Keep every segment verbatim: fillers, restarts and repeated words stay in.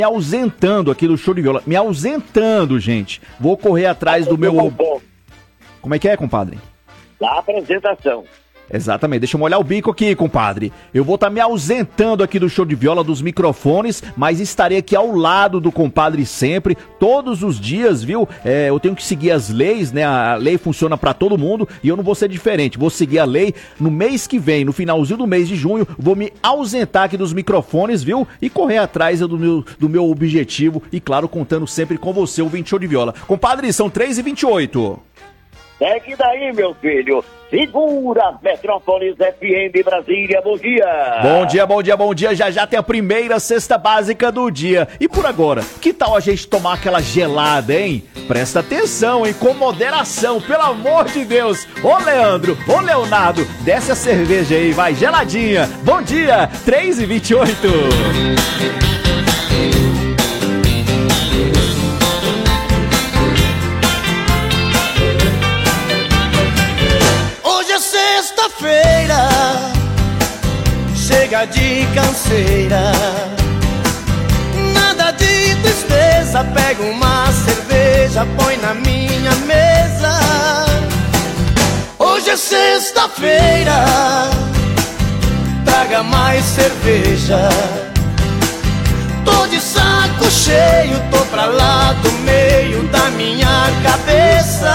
me ausentando aqui do show de viola. Me ausentando, gente. Vou correr atrás do meu... Como é que é, compadre? Da apresentação. Exatamente, deixa eu molhar o bico aqui, compadre. Eu vou estar tá me ausentando aqui do show de viola, dos microfones, mas estarei aqui ao lado do compadre sempre, todos os dias, viu? É, eu tenho que seguir as leis, né? A lei funciona pra todo mundo e eu não vou ser diferente. Vou seguir a lei. No mês que vem, no finalzinho do mês de junho, vou me ausentar aqui dos microfones, viu? E correr atrás do meu, do meu objetivo e, claro, contando sempre com você, o ouvinte show de viola. Compadre, são três e vinte e oito. Segue daí, meu filho. Segura, Metrópolis F M Brasília, bom dia. Bom dia, bom dia, bom dia. Já já tem a primeira cesta básica do dia. E por agora, que tal a gente tomar aquela gelada, hein? Presta atenção, hein? Com moderação, pelo amor de Deus. Ô, Leandro, ô, Leonardo, desce a cerveja aí, vai, geladinha. Bom dia, três e vinte e oito. Sexta-feira, chega de canseira, nada de tristeza, pega uma cerveja, põe na minha mesa. Hoje é sexta-feira, traga mais cerveja. Tô de saco cheio, tô pra lá do meio da minha cabeça.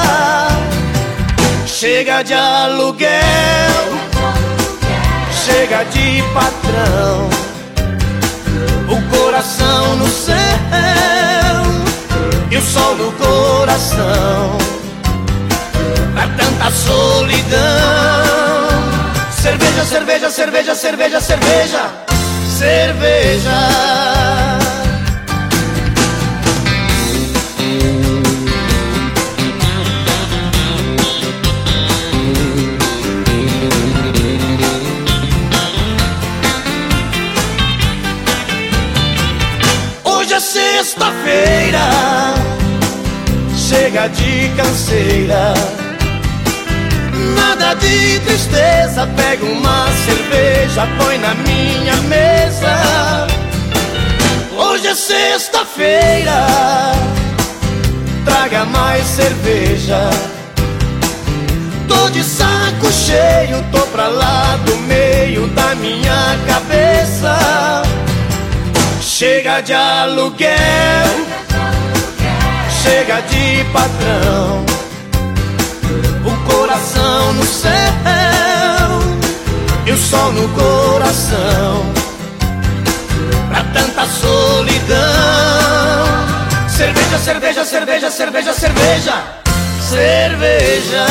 Chega de aluguel, chega de patrão, o coração no céu e o sol no coração. Pra tanta solidão. Cerveja, cerveja, cerveja, cerveja, cerveja, cerveja. Sexta-feira, chega de canseira, nada de tristeza, pega uma cerveja, põe na minha mesa. Hoje é sexta-feira, traga mais cerveja. Tô de saco cheio, tô pra lá do meio da minha cabeça. Chega de aluguel, chega de patrão, o coração no céu e o sol no coração. Pra tanta solidão. Cerveja, cerveja, cerveja, cerveja, cerveja, cerveja.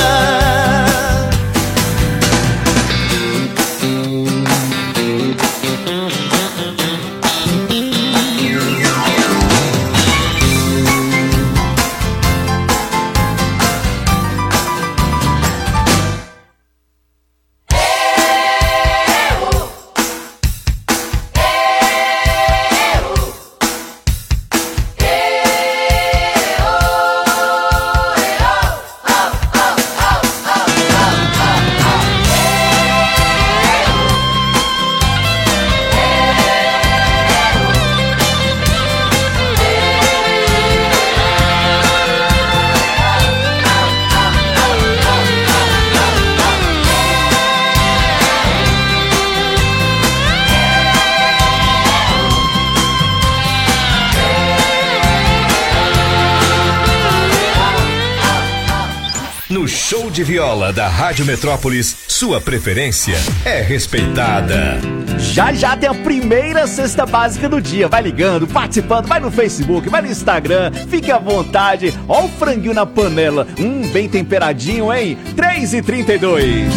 De viola da Rádio Metrópolis, sua preferência é respeitada. Já já tem a primeira cesta básica do dia. Vai ligando, participando, vai no Facebook, vai no Instagram, fique à vontade. Ó o franguinho na panela, hum, bem temperadinho, hein? três e trinta e dois.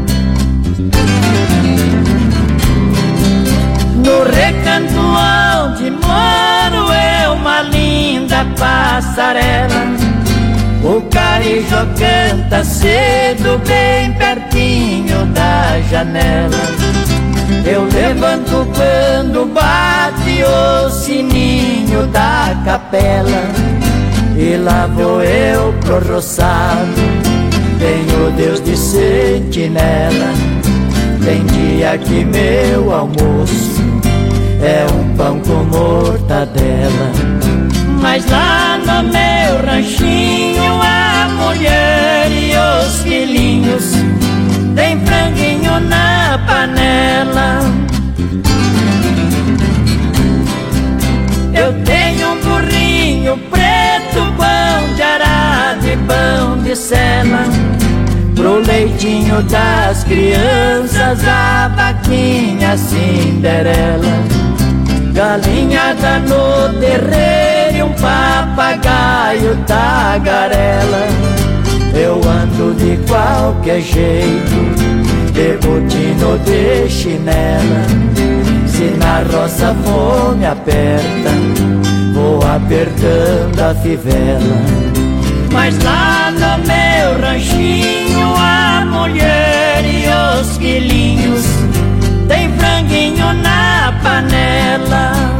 No recanto onde moro é uma linda passarela. O carijó canta cedo, bem pertinho da janela. Eu levanto quando bate o sininho da capela. E lá vou eu pro roçado, tenho Deus de sentinela. Tem dia que meu almoço é um pão com mortadela. Mas lá no meu ranchinho a mulher e os filhinhos tem franguinho na panela. Eu tenho um burrinho preto, pão de arado e pão de sela. Pro leitinho das crianças, a vaquinha Cinderela. Galinhada no terreiro e um papagaio tagarela. Eu ando de qualquer jeito, de botina de chinela. Se na roça fome aperta, vou apertando a fivela. Mas lá no meu ranchinho a mulher e os filhinhos tem franguinho na panela.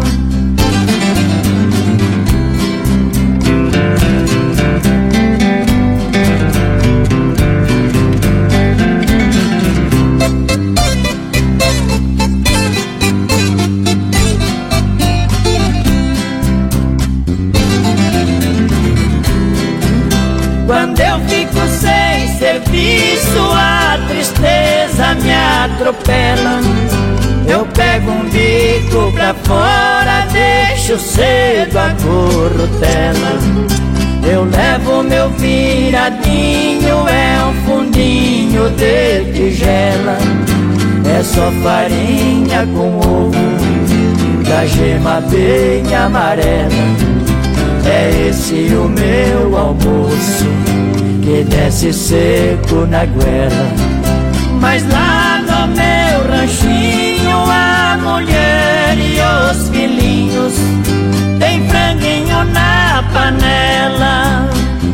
Quando eu fico sem serviço, a tristeza me atropela. Eu pego um bico pra fora, deixo cedo a corrutela. Eu levo meu viradinho, é um fundinho de tigela. É só farinha com ovo, da gema bem amarela. É esse o meu almoço, que desce seco na goela. Mas lá no meu ranchinho a mulher e os filhinhos tem franguinho na panela.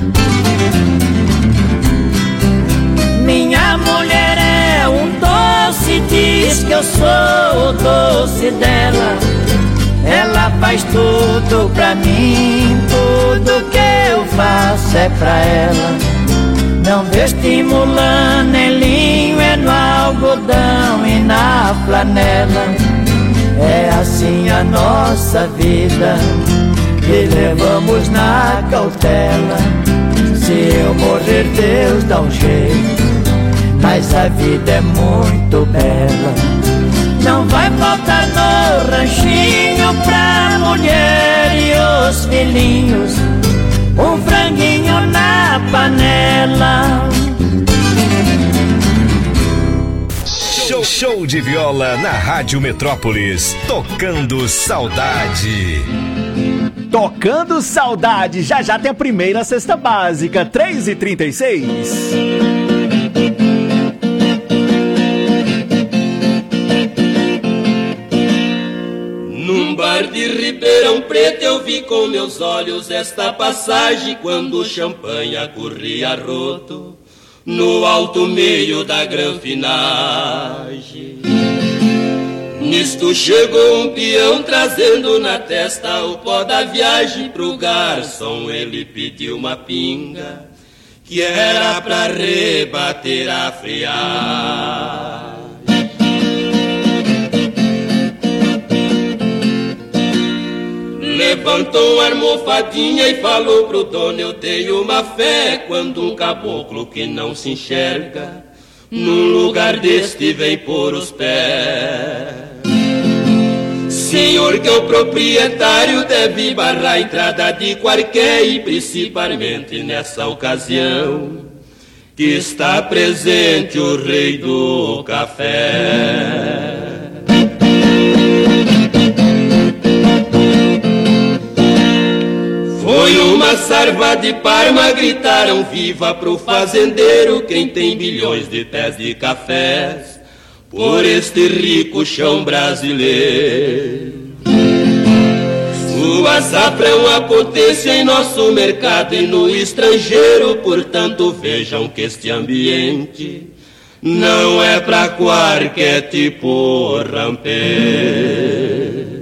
Minha mulher é um doce, diz que eu sou o doce dela. Ela faz tudo pra mim, tudo que eu faço é pra ela. Não vestimula nem linho, é no algodão e na flanela. É assim a nossa vida, que levamos na cautela. Se eu morrer, Deus dá um jeito, mas a vida é muito bela. Não vai faltar no ranchinho pra mulher e os filhinhos um franguinho na panela. Show, show de viola na Rádio Metrópolis, tocando saudade. Tocando saudade, já já tem a primeira cesta básica, três e trinta e seis. Num bar de Ribeirão Preto eu vi com meus olhos esta passagem, quando o champanhe corria roto no alto meio da granfinagem. Nisto chegou um peão trazendo na testa o pó da viagem. Pro garçom ele pediu uma pinga, que era pra rebater a friagem. Levantou uma almofadinha e falou pro dono: eu tenho uma fé, quando um caboclo que não se enxerga num lugar deste vem pôr os pés. Senhor, que é o proprietário deve barrar a entrada de qualquer, e principalmente nessa ocasião que está presente o rei do café. Foi uma sarva de Parma, gritaram viva pro fazendeiro, quem tem bilhões de pés de cafés por este rico chão brasileiro. Sua safra é uma potência em nosso mercado e no estrangeiro, portanto vejam que este ambiente não é pra qualquer tipo rampeiro.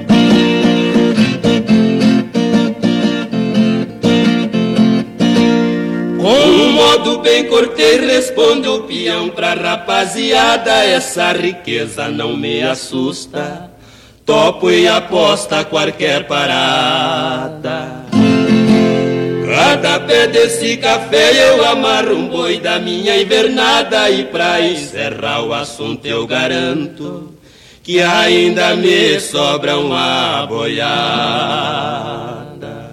Com um modo bem cortês responde o peão pra rapaziada: essa riqueza não me assusta, topo e aposta qualquer parada. Cada pé desse café eu amarro um boi da minha invernada. E pra encerrar o assunto eu garanto que ainda me sobra uma boiada.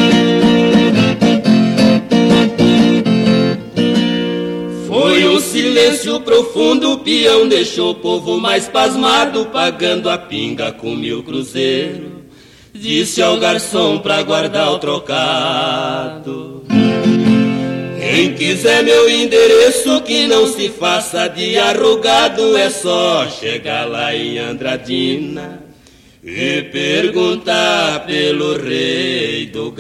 Foi um silêncio profundo, o peão deixou o povo mais pasmado, pagando a pinga com mil cruzeiros. Disse ao garçom pra guardar o trocado: quem quiser meu endereço, que não se faça de arrogado, é só chegar lá em Andradina e perguntar pelo rei do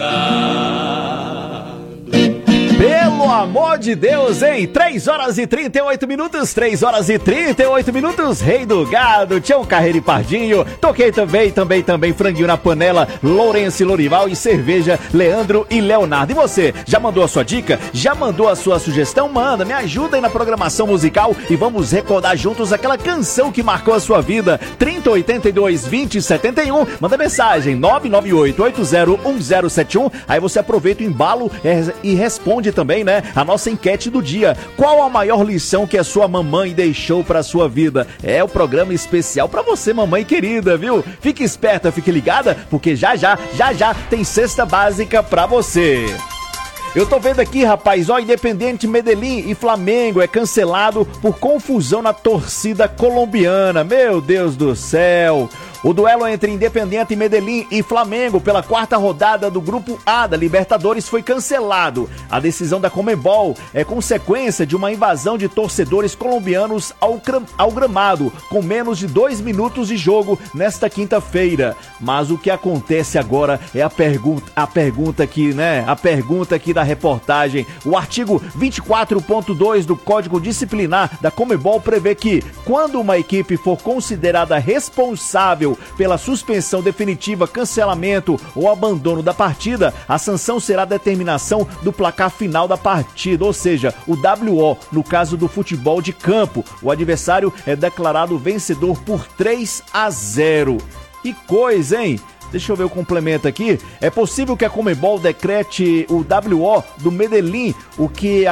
gado. Pelo amor de Deus, hein? três horas e trinta e oito minutos, três horas e trinta e oito minutos, Rei do Gado, Tião Carreiro e Pardinho. Toquei também, também, também, franguinho na panela, Lourenço e Lorival, e cerveja, Leandro e Leonardo. E você, já mandou a sua dica? Já mandou a sua sugestão? Manda, me ajuda aí na programação musical e vamos recordar juntos aquela canção que marcou a sua vida. trinta, oitenta e dois, vinte, setenta e um. Manda mensagem, nove nove oito, oito zero um zero sete um. Aí você aproveita o embalo e responde também, né, a nossa enquete do dia. Qual a maior lição que a sua mamãe deixou pra sua vida? É o programa especial pra você, mamãe querida, viu? Fique esperta, fique ligada, porque já já, já já tem cesta básica pra você. Eu tô vendo aqui, rapaz, ó, Independiente Medellín e Flamengo é cancelado por confusão na torcida colombiana. Meu Deus do céu! O duelo entre Independiente Medellín e Flamengo pela quarta rodada do Grupo A da Libertadores foi cancelado. A decisão da Conmebol é consequência de uma invasão de torcedores colombianos ao, ao gramado, com menos de dois minutos de jogo nesta quinta-feira. Mas o que acontece agora é a pergunta, a pergunta aqui, né? A pergunta aqui da reportagem. O artigo vinte e quatro ponto dois do Código Disciplinar da Conmebol prevê que, quando uma equipe for considerada responsável pela suspensão definitiva, cancelamento ou abandono da partida, a sanção será a determinação do placar final da partida, ou seja, o W O, no caso do futebol de campo. O adversário é declarado vencedor por três a zero. Que coisa, hein? Deixa eu ver o complemento aqui. É possível que a Conmebol decrete o W O do Medellín, o que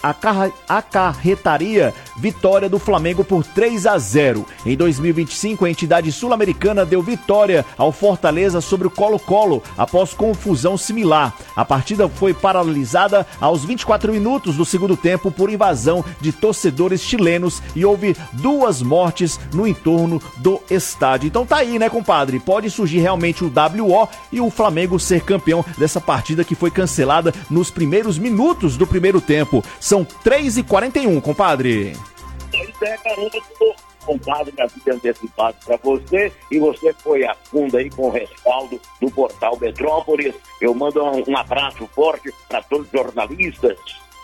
acarretaria vitória do Flamengo por três a zero. Em dois mil e vinte e cinco, a entidade sul-americana deu vitória ao Fortaleza sobre o Colo-Colo após confusão similar. A partida foi paralisada aos vinte e quatro minutos do segundo tempo por invasão de torcedores chilenos e houve duas mortes no entorno do estádio. Então tá aí, né, compadre? Pode surgir realmente o W O e o Flamengo ser campeão dessa partida que foi cancelada nos primeiros minutos do primeiro tempo. São três e quarenta e um, compadre. Isso é, caramba, compadre, já fica antecipado para você, e você foi a fundo aí com o respaldo do Portal Metrópolis. Eu mando um, um abraço forte para todos os jornalistas,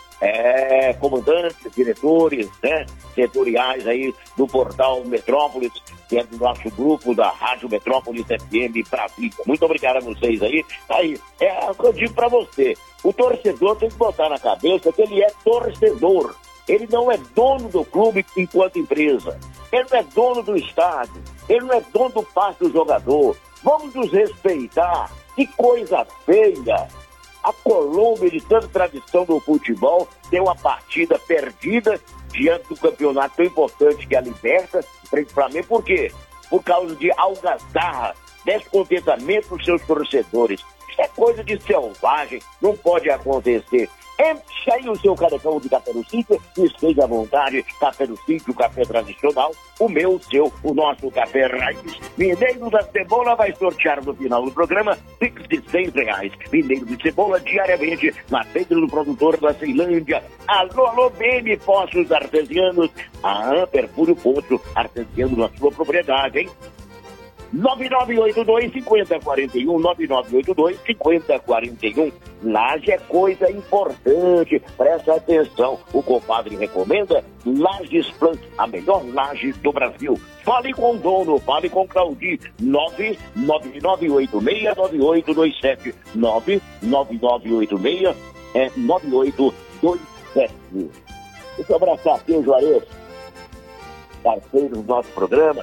é, comandantes, diretores, né, setoriais aí do Portal Metrópolis, que é do nosso grupo da Rádio Metrópolis F M Brasília. Muito obrigado a vocês aí. Aí, é o que eu digo para você, o torcedor tem que botar na cabeça que ele é torcedor. Ele não é dono do clube enquanto empresa. Ele não é dono do estádio. Ele não é dono do passe do jogador. Vamos nos respeitar. Que coisa feia. A Colômbia, de tanta tradição do futebol, tem uma partida perdida diante do campeonato tão importante que é a Liberta, frente ao Flamengo. Por quê? Por causa de algazarra, descontentamento dos seus torcedores. Isso é coisa de selvagem, não pode acontecer. Enche aí o seu carecão de café no sítio e esteja à vontade. Café no sítio, café tradicional, o meu, o seu, o nosso café raiz. Mineiro da Cebola vai sortear no final do programa Pix de cem reais. Mineiro de Cebola diariamente na feira do produtor da Ceilândia. Alô, alô, Bene Poços Artesianos. A Perfúrio Poço Artesiano na sua propriedade, hein? nove nove oito dois, cinco zero quatro um, nove nove oito dois, cinco zero quatro um. Laje é coisa importante, presta atenção. O compadre recomenda Lajes Plan, a melhor laje do Brasil. Fale com o dono, fale com o Claudio. nove nove nove oito seis nove oito dois sete, nove nove nove oito seis nove oito dois sete. Deixa eu abraçar aqui o Juarez, parceiro do nosso programa.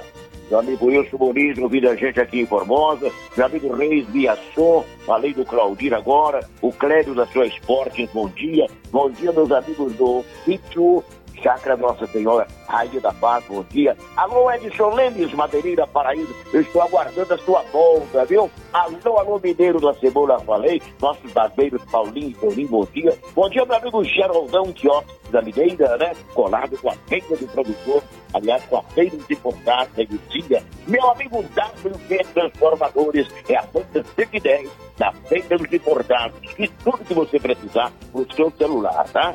meu amigo Wilson Muniz ouvindo a gente aqui em Formosa, meu amigo Reis Biasson, falei do Claudir agora, o Clédio da sua Esportes, bom dia. Bom dia, meus amigos do sítio Chácara Nossa Senhora, Rainha da Paz, bom dia. Alô, Edson Lemes, Madeireira, Paraíso, eu estou aguardando a sua volta, viu? Alô, alô, Mineiro da Cebola, falei, nossos barbeiros, Paulinho e Paulinho, bom dia. Bom dia, meu amigo Geraldão Quiosques da Mineira, né? Colado com a feira do produtor, aliás, com a feira de portais, né? Dia. Meu amigo W P Transformadores, é a banda cento e dez da feira dos importados. E tudo que você precisar pro seu celular, tá?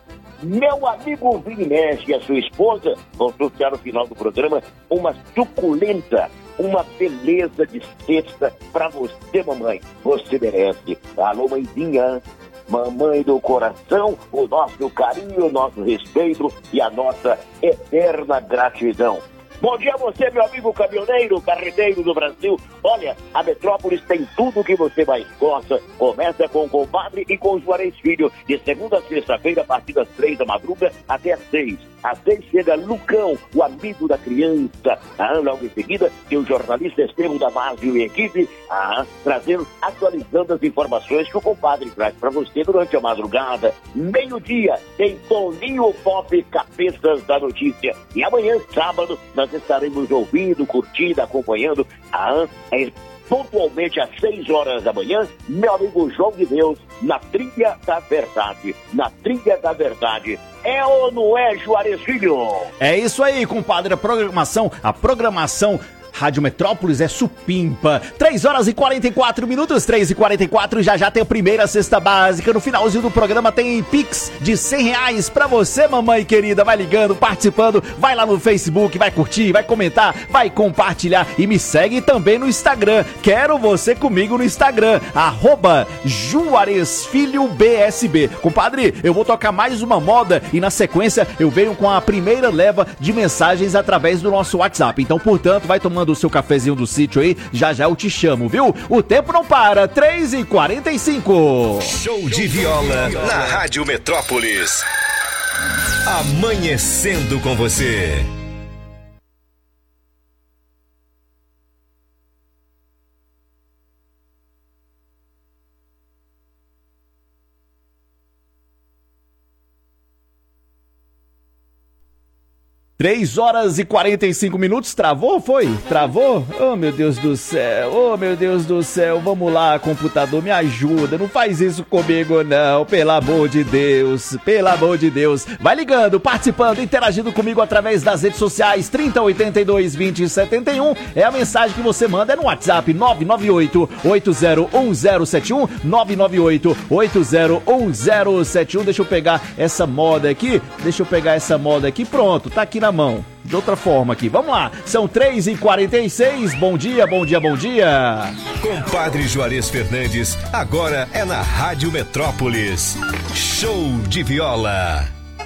Meu amigo Vinés e a sua esposa vão sortear no final do programa uma suculenta, uma beleza de cesta pra você, mamãe. Você merece. Alô, mãezinha. Mamãe do coração, o nosso carinho, o nosso respeito e a nossa eterna gratidão. Bom dia a você, meu amigo caminhoneiro, carreteiro do Brasil. Olha, a Metrópolis tem tudo o que você mais gosta. Começa com o compadre e com o Juarez Filho. De segunda a sexta-feira, a partir das três da madruga até as seis. Às seis chega Lucão, o amigo da criança. Ah, logo em seguida, tem o jornalista Estevam Damasio e equipe, ah, trazendo, atualizando as informações que o compadre traz para você durante a madrugada. Meio-dia, tem Toninho Pop, Cabeças da Notícia. E amanhã, sábado, nós estaremos ouvindo, curtindo, acompanhando, ah, é, pontualmente às seis horas da manhã, meu amigo João de Deus, na Trilha da Verdade. Na Trilha da Verdade. É ou não é, Juarez Filho? É isso aí, compadre. A programação, a programação Rádio Metrópolis é supimpa. três horas e quarenta e quatro minutos, três e quarenta e quatro, já já tem a primeira cesta básica. No finalzinho do programa tem Pix de cem reais pra você, mamãe querida. Vai ligando, participando, vai lá no Facebook, vai curtir, vai comentar, vai compartilhar e me segue também no Instagram. Quero você comigo no Instagram, arroba Juarez Filho B S B. Compadre, eu vou tocar mais uma moda e na sequência eu venho com a primeira leva de mensagens através do nosso WhatsApp. Então, portanto, vai tomando o seu cafezinho do sítio aí, já já eu te chamo, viu? O tempo não para, três e quarenta e cinco. Show de viola na Rádio Metrópolis. Amanhecendo com você. três horas e quarenta e cinco minutos, travou, foi? Travou? Oh, meu Deus do céu, oh, meu Deus do céu, vamos lá, computador, me ajuda, não faz isso comigo não, pelo amor de Deus, pelo amor de Deus. Vai ligando, participando, interagindo comigo através das redes sociais, trinta, oitenta e dois, vinte, setenta e um, é a mensagem que você manda, é no WhatsApp, nove nove oito, oito zero um zero sete um, nove nove oito, oito zero um zero sete um, deixa eu pegar essa moda aqui, deixa eu pegar essa moda aqui, pronto, tá aqui na mão, de outra forma aqui, vamos lá, são três e quarenta e seis, bom dia, bom dia, bom dia. Compadre Juarez Fernandes, agora é na Rádio Metrópolis, show de viola.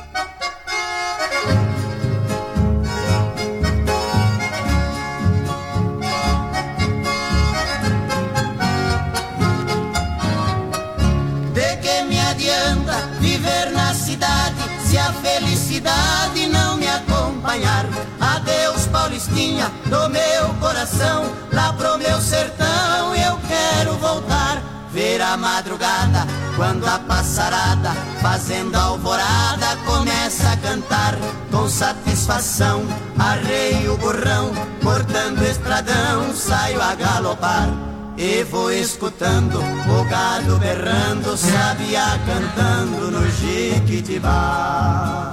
De que me adianta viver na cidade se a felicidade não me acompanhar? Adeus, Paulistinha, do meu coração, lá pro meu sertão eu quero voltar. Ver a madrugada, quando a passarada, fazendo alvorada, começa a cantar. Com satisfação, arreio o burrão, cortando estradão, saio a galopar. E vou escutando o gado berrando, sabiá cantando no Jiquitibá.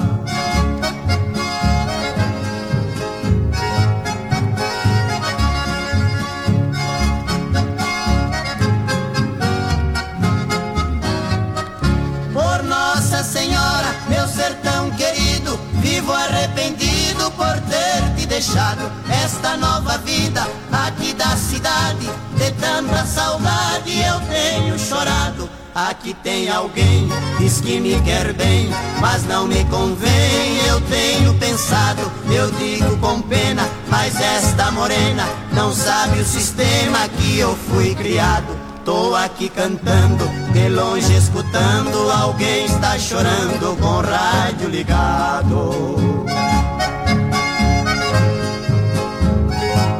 Por Nossa Senhora, meu sertão querido, vivo arrependido por ter te deixado. Esta nova vida aqui da cidade, de tanta saudade eu tenho chorado. Aqui tem alguém, diz que me quer bem, mas não me convém, eu tenho pensado. Eu digo com pena, mas esta morena não sabe o sistema que eu fui criado. Tô aqui cantando, de longe escutando, alguém está chorando com o rádio ligado.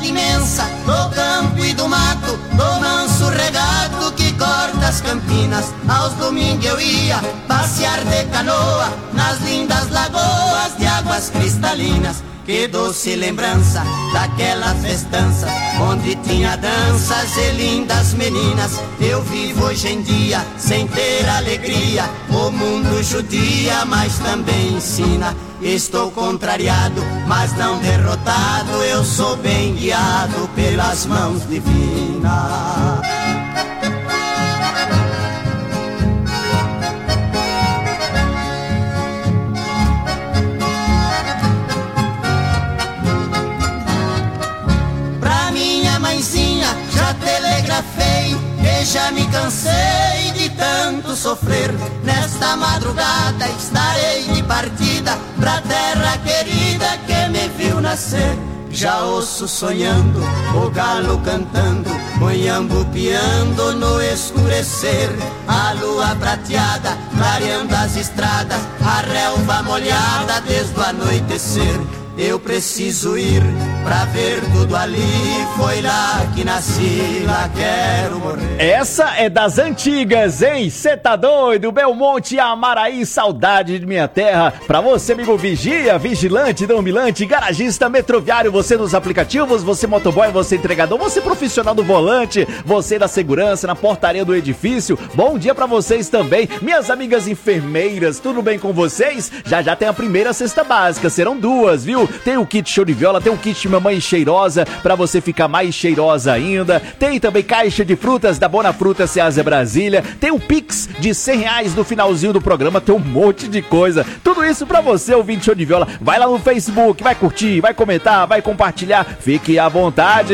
liberdade imensa do campo e do mato, do manso regado que corta as campinas. Aos domingos eu ia passear de canoa nas lindas lagoas de águas cristalinas. Que doce lembrança daquela festança onde tinha danças e lindas meninas. Eu vivo hoje em dia sem ter alegria, o mundo judia, mas também ensina. Estou contrariado, mas não derrotado, eu sou bem guiado pelas mãos divinas. Já telegrafei e já me cansei de tanto sofrer. Nesta madrugada estarei de partida pra terra querida que me viu nascer. Já ouço sonhando, o galo cantando, monhambo piando no escurecer. A lua prateada clareando as estradas, a relva molhada desde o anoitecer. Eu preciso ir pra ver tudo ali, foi lá que nasci, lá quero morrer. Essa é das antigas, hein? Cê tá doido? Belmonte, Amaraí, saudade de minha terra. Pra você, amigo vigia, vigilante, domilante, garagista, metroviário, você dos aplicativos, você motoboy, você entregador, você profissional do volante, você da segurança, na portaria do edifício. Bom dia pra vocês também. Minhas amigas enfermeiras, tudo bem com vocês? Já já tem a primeira cesta básica, serão duas, viu? Tem o kit show de viola, tem o kit mamãe cheirosa pra você ficar mais cheirosa ainda. Tem também caixa de frutas da Bona Fruta Ceasa Brasília. Tem o Pix de cem reais no finalzinho do programa. Tem um monte de coisa. Tudo isso pra você, ouvinte show de viola. Vai lá no Facebook, vai curtir, vai comentar, vai compartilhar. Fique à vontade.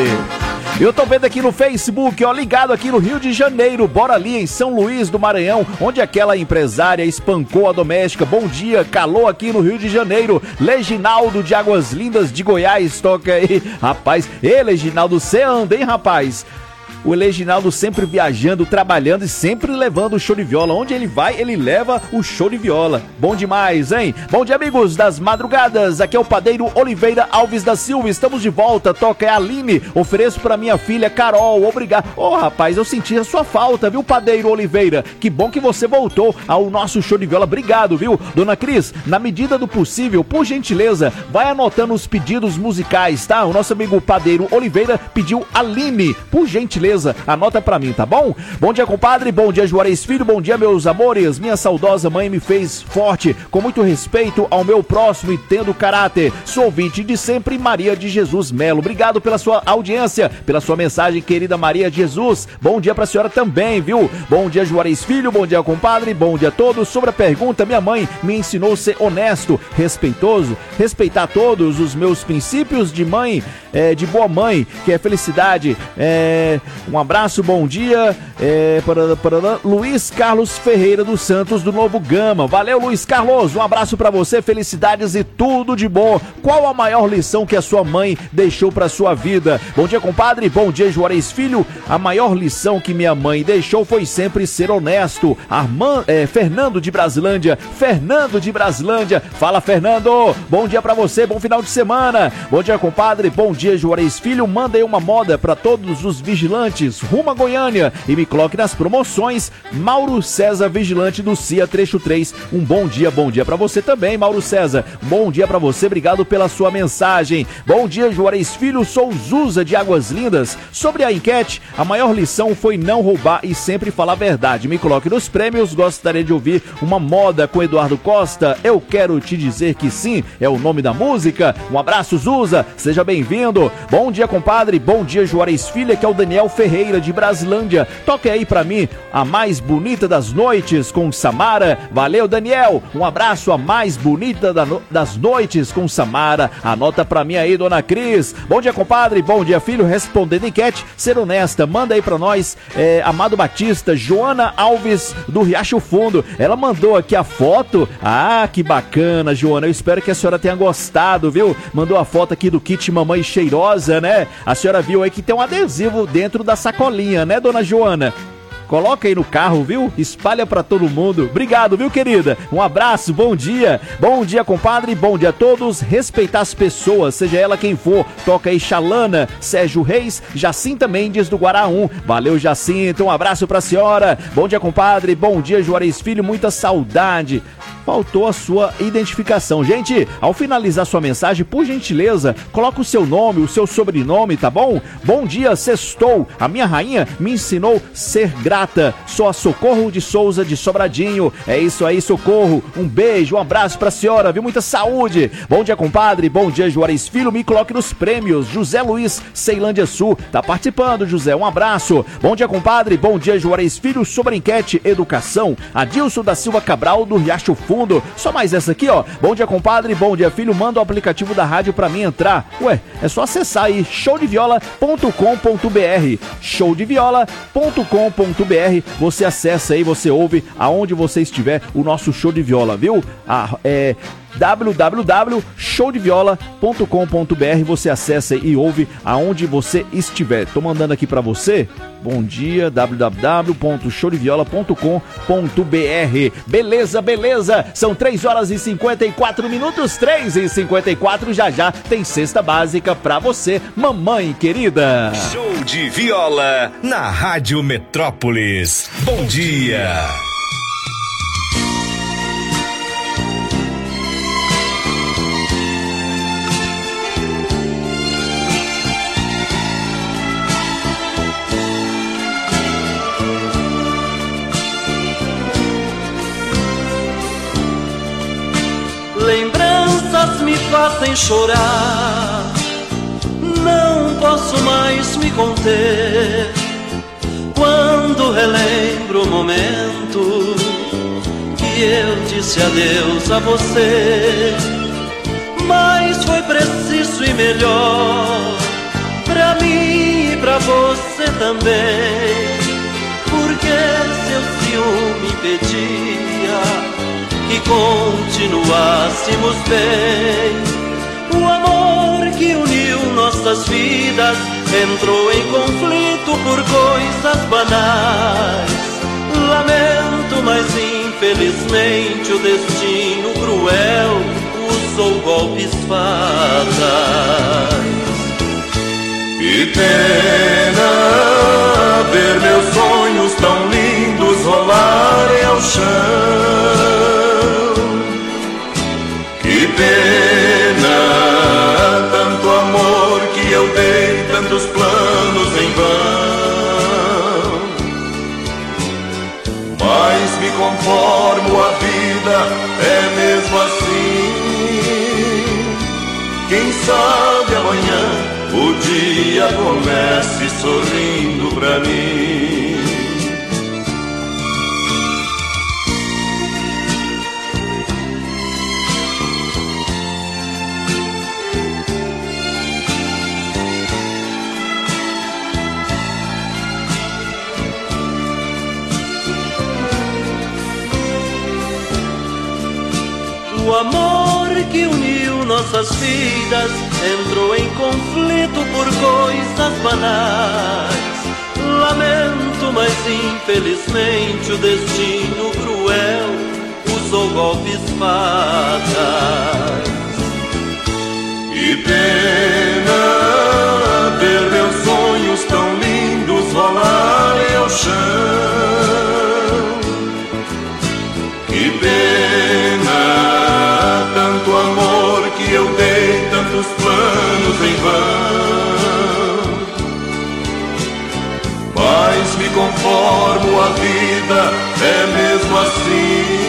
Eu tô vendo aqui no Facebook, ó, ligado aqui no Rio de Janeiro, bora ali em São Luís do Maranhão, onde aquela empresária espancou a doméstica. Bom dia, calor aqui no Rio de Janeiro. Leginaldo de Águas Lindas de Goiás, toca aí. Rapaz, ê, Leginaldo, você anda, hein, rapaz? O Leginaldo sempre viajando, trabalhando e sempre levando o show de viola. Onde ele vai, ele leva o show de viola. Bom demais, hein? Bom dia, amigos das madrugadas. Aqui é o padeiro Oliveira Alves da Silva. Estamos de volta. Toca é a Aline. Ofereço pra minha filha Carol. Obrigado. Ô, oh, rapaz, eu senti a sua falta, viu, padeiro Oliveira? Que bom que você voltou ao nosso show de viola. Obrigado, viu? Dona Cris, na medida do possível, por gentileza, vai anotando os pedidos musicais, tá? O nosso amigo padeiro Oliveira pediu Aline. Por gentileza, anota pra mim, tá bom? Bom dia, compadre, bom dia, Juarez Filho, bom dia, meus amores. Minha saudosa mãe me fez forte, com muito respeito ao meu próximo e tendo caráter. Sou ouvinte de sempre, Maria de Jesus Melo. Obrigado pela sua audiência, pela sua mensagem, querida Maria de Jesus. Bom dia pra senhora também, viu? Bom dia, Juarez Filho, bom dia, compadre, bom dia a todos. Sobre a pergunta, minha mãe me ensinou a ser honesto, respeitoso, respeitar todos os meus princípios de mãe, é, de boa mãe, que é felicidade, é... Um abraço, bom dia, é, para, para Luiz Carlos Ferreira dos Santos, do Novo Gama. Valeu, Luiz Carlos, um abraço pra você, felicidades e tudo de bom. Qual a maior lição que a sua mãe deixou pra sua vida? Bom dia, compadre, bom dia, Juarez Filho. A maior lição que minha mãe deixou foi sempre ser honesto. Arman, é, Fernando de Brasilândia, Fernando de Brasilândia. Fala, Fernando, bom dia pra você, bom final de semana. Bom dia, compadre, bom dia, Juarez Filho. Manda aí uma moda pra todos os vigilantes rumo a Goiânia e me coloque nas promoções. Mauro César, vigilante do C I A Trecho três. Um bom dia, bom dia pra você também, Mauro César. Bom dia pra você, obrigado pela sua mensagem. Bom dia, Juarez Filho, sou Zuza de Águas Lindas. Sobre a enquete, a maior lição foi não roubar e sempre falar a verdade. Me coloque nos prêmios, gostaria de ouvir uma moda com Eduardo Costa. Eu quero te dizer que sim, é o nome da música. Um abraço, Zuza, seja bem-vindo. Bom dia, compadre, bom dia, Juarez Filho, que é o Daniel Ferreira de Brasilândia. Toque aí pra mim a mais bonita das noites com Samara. Valeu, Daniel. Um abraço, a mais bonita da no... das noites com Samara. Anota pra mim aí, dona Cris. Bom dia, compadre. Bom dia, filho. Respondendo a enquete, ser honesta. Manda aí pra nós, é, Amado Batista, Joana Alves do Riacho Fundo. Ela mandou aqui a foto. Ah, que bacana, Joana. Eu espero que a senhora tenha gostado, viu? Mandou a foto aqui do kit mamãe cheirosa, né? A senhora viu aí que tem um adesivo dentro da sacolinha, né, dona Joana? coloca aí no carro, viu? Espalha pra todo mundo. Obrigado, viu, querida? Um abraço, bom dia. Bom dia, compadre, bom dia a todos. Respeitar as pessoas, seja ela quem for. Toca aí Xalana, Sérgio Reis, Jacinta Mendes do Guaraú. Valeu, Jacinta, um abraço pra senhora. Bom dia, compadre, bom dia, Juarez Filho, muita saudade. Faltou a sua identificação. Gente, ao finalizar sua mensagem, por gentileza, coloca o seu nome, o seu sobrenome, tá bom? Bom dia, sextou. A minha rainha me ensinou ser grata. Sou a Socorro de Souza de Sobradinho. É isso aí, Socorro. Um beijo, um abraço pra senhora, viu? Muita saúde. Bom dia, compadre. Bom dia, Juarez Filho. Me coloque nos prêmios. José Luiz, Ceilândia Sul. Tá participando, José. Um abraço. Bom dia, compadre. Bom dia, Juarez Filho. Sobre enquete Educação. Adilson da Silva Cabral do Riacho Fundo. Só mais essa aqui, ó. Bom dia, compadre. Bom dia, filho. Manda o aplicativo da rádio pra mim entrar. Ué, é só acessar aí show de viola ponto com ponto br. show de viola ponto com ponto br. Você acessa aí, você ouve aonde você estiver o nosso show de viola, viu? Ah, é w w w ponto show de viola ponto com ponto br. Você acessa e ouve aonde você estiver. Tô mandando aqui pra você. Bom dia, w w w ponto show de viola ponto com ponto br. Beleza, beleza. São três horas e cinquenta e quatro minutos, três e cinquenta e quatro. Já já tem cesta básica pra você, mamãe querida. Show de viola na Rádio Metrópolis. Bom dia. Lembranças me fazem chorar, não posso mais me conter. Quando relembro o momento que eu disse adeus a você, mas foi preciso e melhor pra mim e pra você também, porque seu ciúme impedia que continuássemos bem. O amor que uniu nossas vidas entrou em conflito por coisas banais. Lamento, mas infelizmente o destino cruel usou golpes fatais. Que pena ver meus sonhos tão lindos rolarem ao chão. Que pena, tanto amor que eu dei, tantos planos em vão. Mas me conformo, a vida é mesmo assim. Quem sabe amanhã o dia comece sorrindo pra mim. O amor que uniu nossas vidas entrou em conflito por coisas banais. Lamento, mas infelizmente o destino cruel usou golpes fatais. Que pena ver meus sonhos tão lindos rolarem ao chão. Que pena, tanto amor que eu dei, tantos planos em vão. Mas me conformo, a vida é mesmo assim.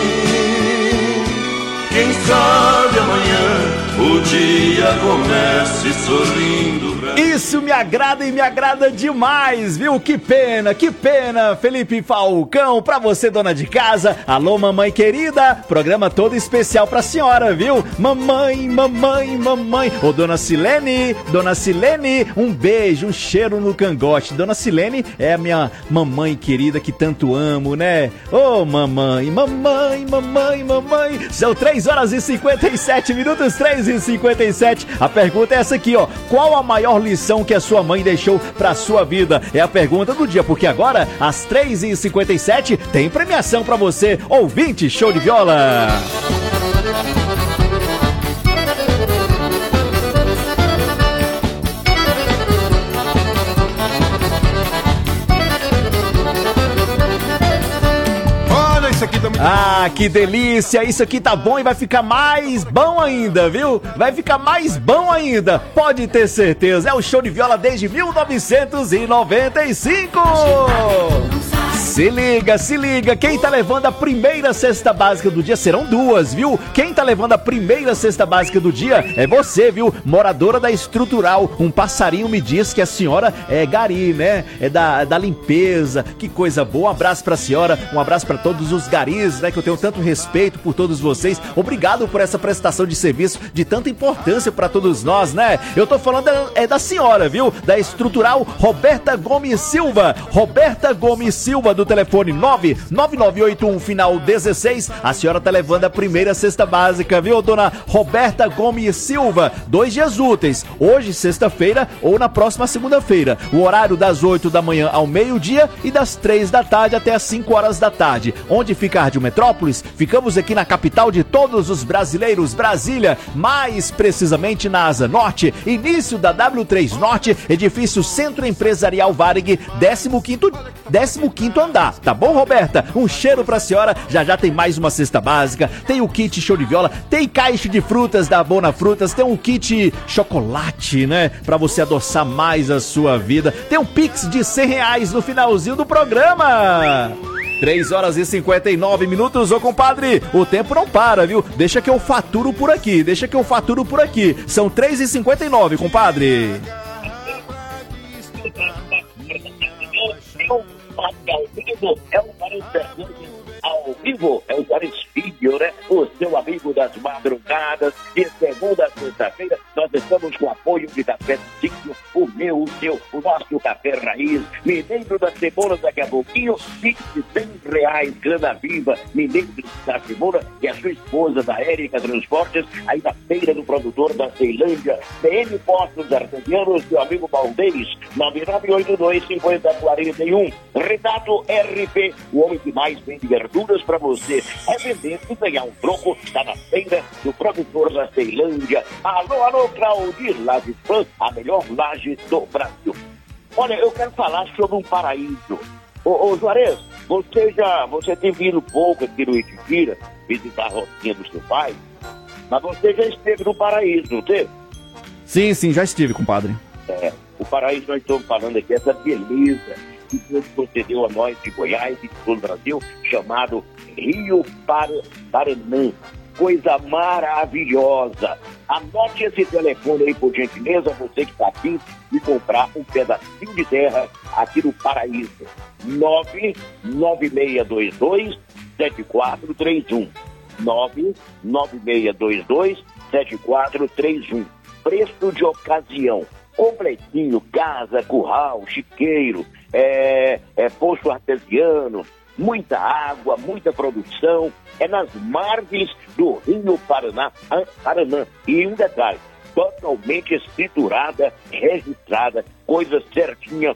Quem sabe amanhã o dia comece sorrindo pra... Isso me agrada e me agrada demais, viu? Que pena, que pena, Felipe Falcão, pra você, dona de casa. Alô, mamãe querida, programa todo especial pra senhora, viu? Mamãe, mamãe, mamãe. Ô, dona Silene, dona Silene, um beijo, um cheiro no cangote. Dona Silene é a minha mamãe querida que tanto amo, né? Ô, mamãe, mamãe, mamãe, mamãe. São três horas e cinquenta e sete minutos, três três e cinquenta e sete. A pergunta é essa aqui, ó. Qual a maior lição que a sua mãe deixou pra sua vida? É a pergunta do dia, porque agora, às três e cinquenta e sete, tem premiação pra você, ouvinte Show de Viola. Isso aqui tá muito Ah, que delícia! Isso aqui tá bom e vai ficar mais bom ainda, viu? Vai ficar mais bom ainda, pode ter certeza. É o Show de Viola desde mil novecentos e noventa e cinco. Se liga, se liga, quem tá levando a primeira cesta básica do dia serão duas, viu? Quem tá levando a primeira cesta básica do dia é você, viu? Moradora da Estrutural. Um passarinho me diz que a senhora é gari, né? É da, da limpeza, que coisa boa. Um abraço pra senhora, um abraço pra todos os garis, né? Que eu tenho tanto respeito por todos vocês. Obrigado por essa prestação de serviço de tanta importância pra todos nós, né? Eu tô falando é, é da senhora, viu? Da Estrutural, Roberta Gomes Silva. Roberta Gomes Silva, do telefone nove nove nove oito um, final dezesseis. A senhora tá levando a primeira cesta básica, viu, dona Roberta Gomes Silva? Dois dias úteis, hoje, sexta-feira, ou na próxima segunda-feira. O horário das oito da manhã ao meio-dia e das três da tarde até as cinco horas da tarde. Onde fica a Rádio Metrópolis? Ficamos aqui na capital de todos os brasileiros, Brasília, mais precisamente na Asa Norte, início da W três Norte, edifício Centro Empresarial Varig, décimo quinto, décimo quinto andar. Tá bom, Roberta? Um cheiro pra senhora. Já já tem mais uma cesta básica, tem o kit Show de Viola, tem caixa de frutas da Bona Frutas, tem um kit chocolate, né? Pra você adoçar mais a sua vida. Tem um Pix de cem reais no finalzinho do programa. três horas e cinquenta e nove minutos, ô compadre, o tempo não para, viu? Deixa que eu faturo por aqui, deixa que eu faturo por aqui. São três e cinquenta e nove, compadre. Ao vivo, é o Paris Fernandes ao vivo, é o Paris Filho, né? O seu amigo das madrugadas. De segunda a sexta-feira, nós estamos com apoio de Café Cinco, o meu, o seu, o nosso café raiz. Mineiro da Cebola, daqui a pouquinho, vinte e seis reais, grana viva. Mineiro da Cebola, que é a sua esposa, da Érica Transportes, aí na feira do produtor da Ceilândia. P M Postos Artesianos, seu amigo Valdez, nove nove oito dois, cinco zero quatro um. Renato R P, o homem que mais vende verduras para você. É vender e ganhar um troco, está na feira do produtor da Ceilândia. Alô, alô, Claudir Laje Fã, a melhor laje do Brasil. Olha, eu quero falar sobre um paraíso. Ô, ô Juarez, você já, você tem vindo pouco aqui no Itipira, visitar a rocinha do seu pai, mas você já esteve no paraíso, não teve? Sim, sim, já estive, compadre. É, o paraíso nós estamos falando aqui, essa beleza que Deus concedeu a nós de Goiás e de todo o Brasil, chamado Rio Paranã. Coisa maravilhosa. Anote esse telefone aí, por gentileza, você que está aqui de comprar um pedacinho de terra aqui no paraíso. nove nove seis dois dois, sete quatro três um. nove nove seis dois dois, sete quatro três um. Preço de ocasião. Completinho, casa, curral, chiqueiro, é, é poço artesiano, muita água, muita produção. É nas margens do Rio Paraná, Paraná. E um detalhe, totalmente escriturada, registrada, coisa certinha.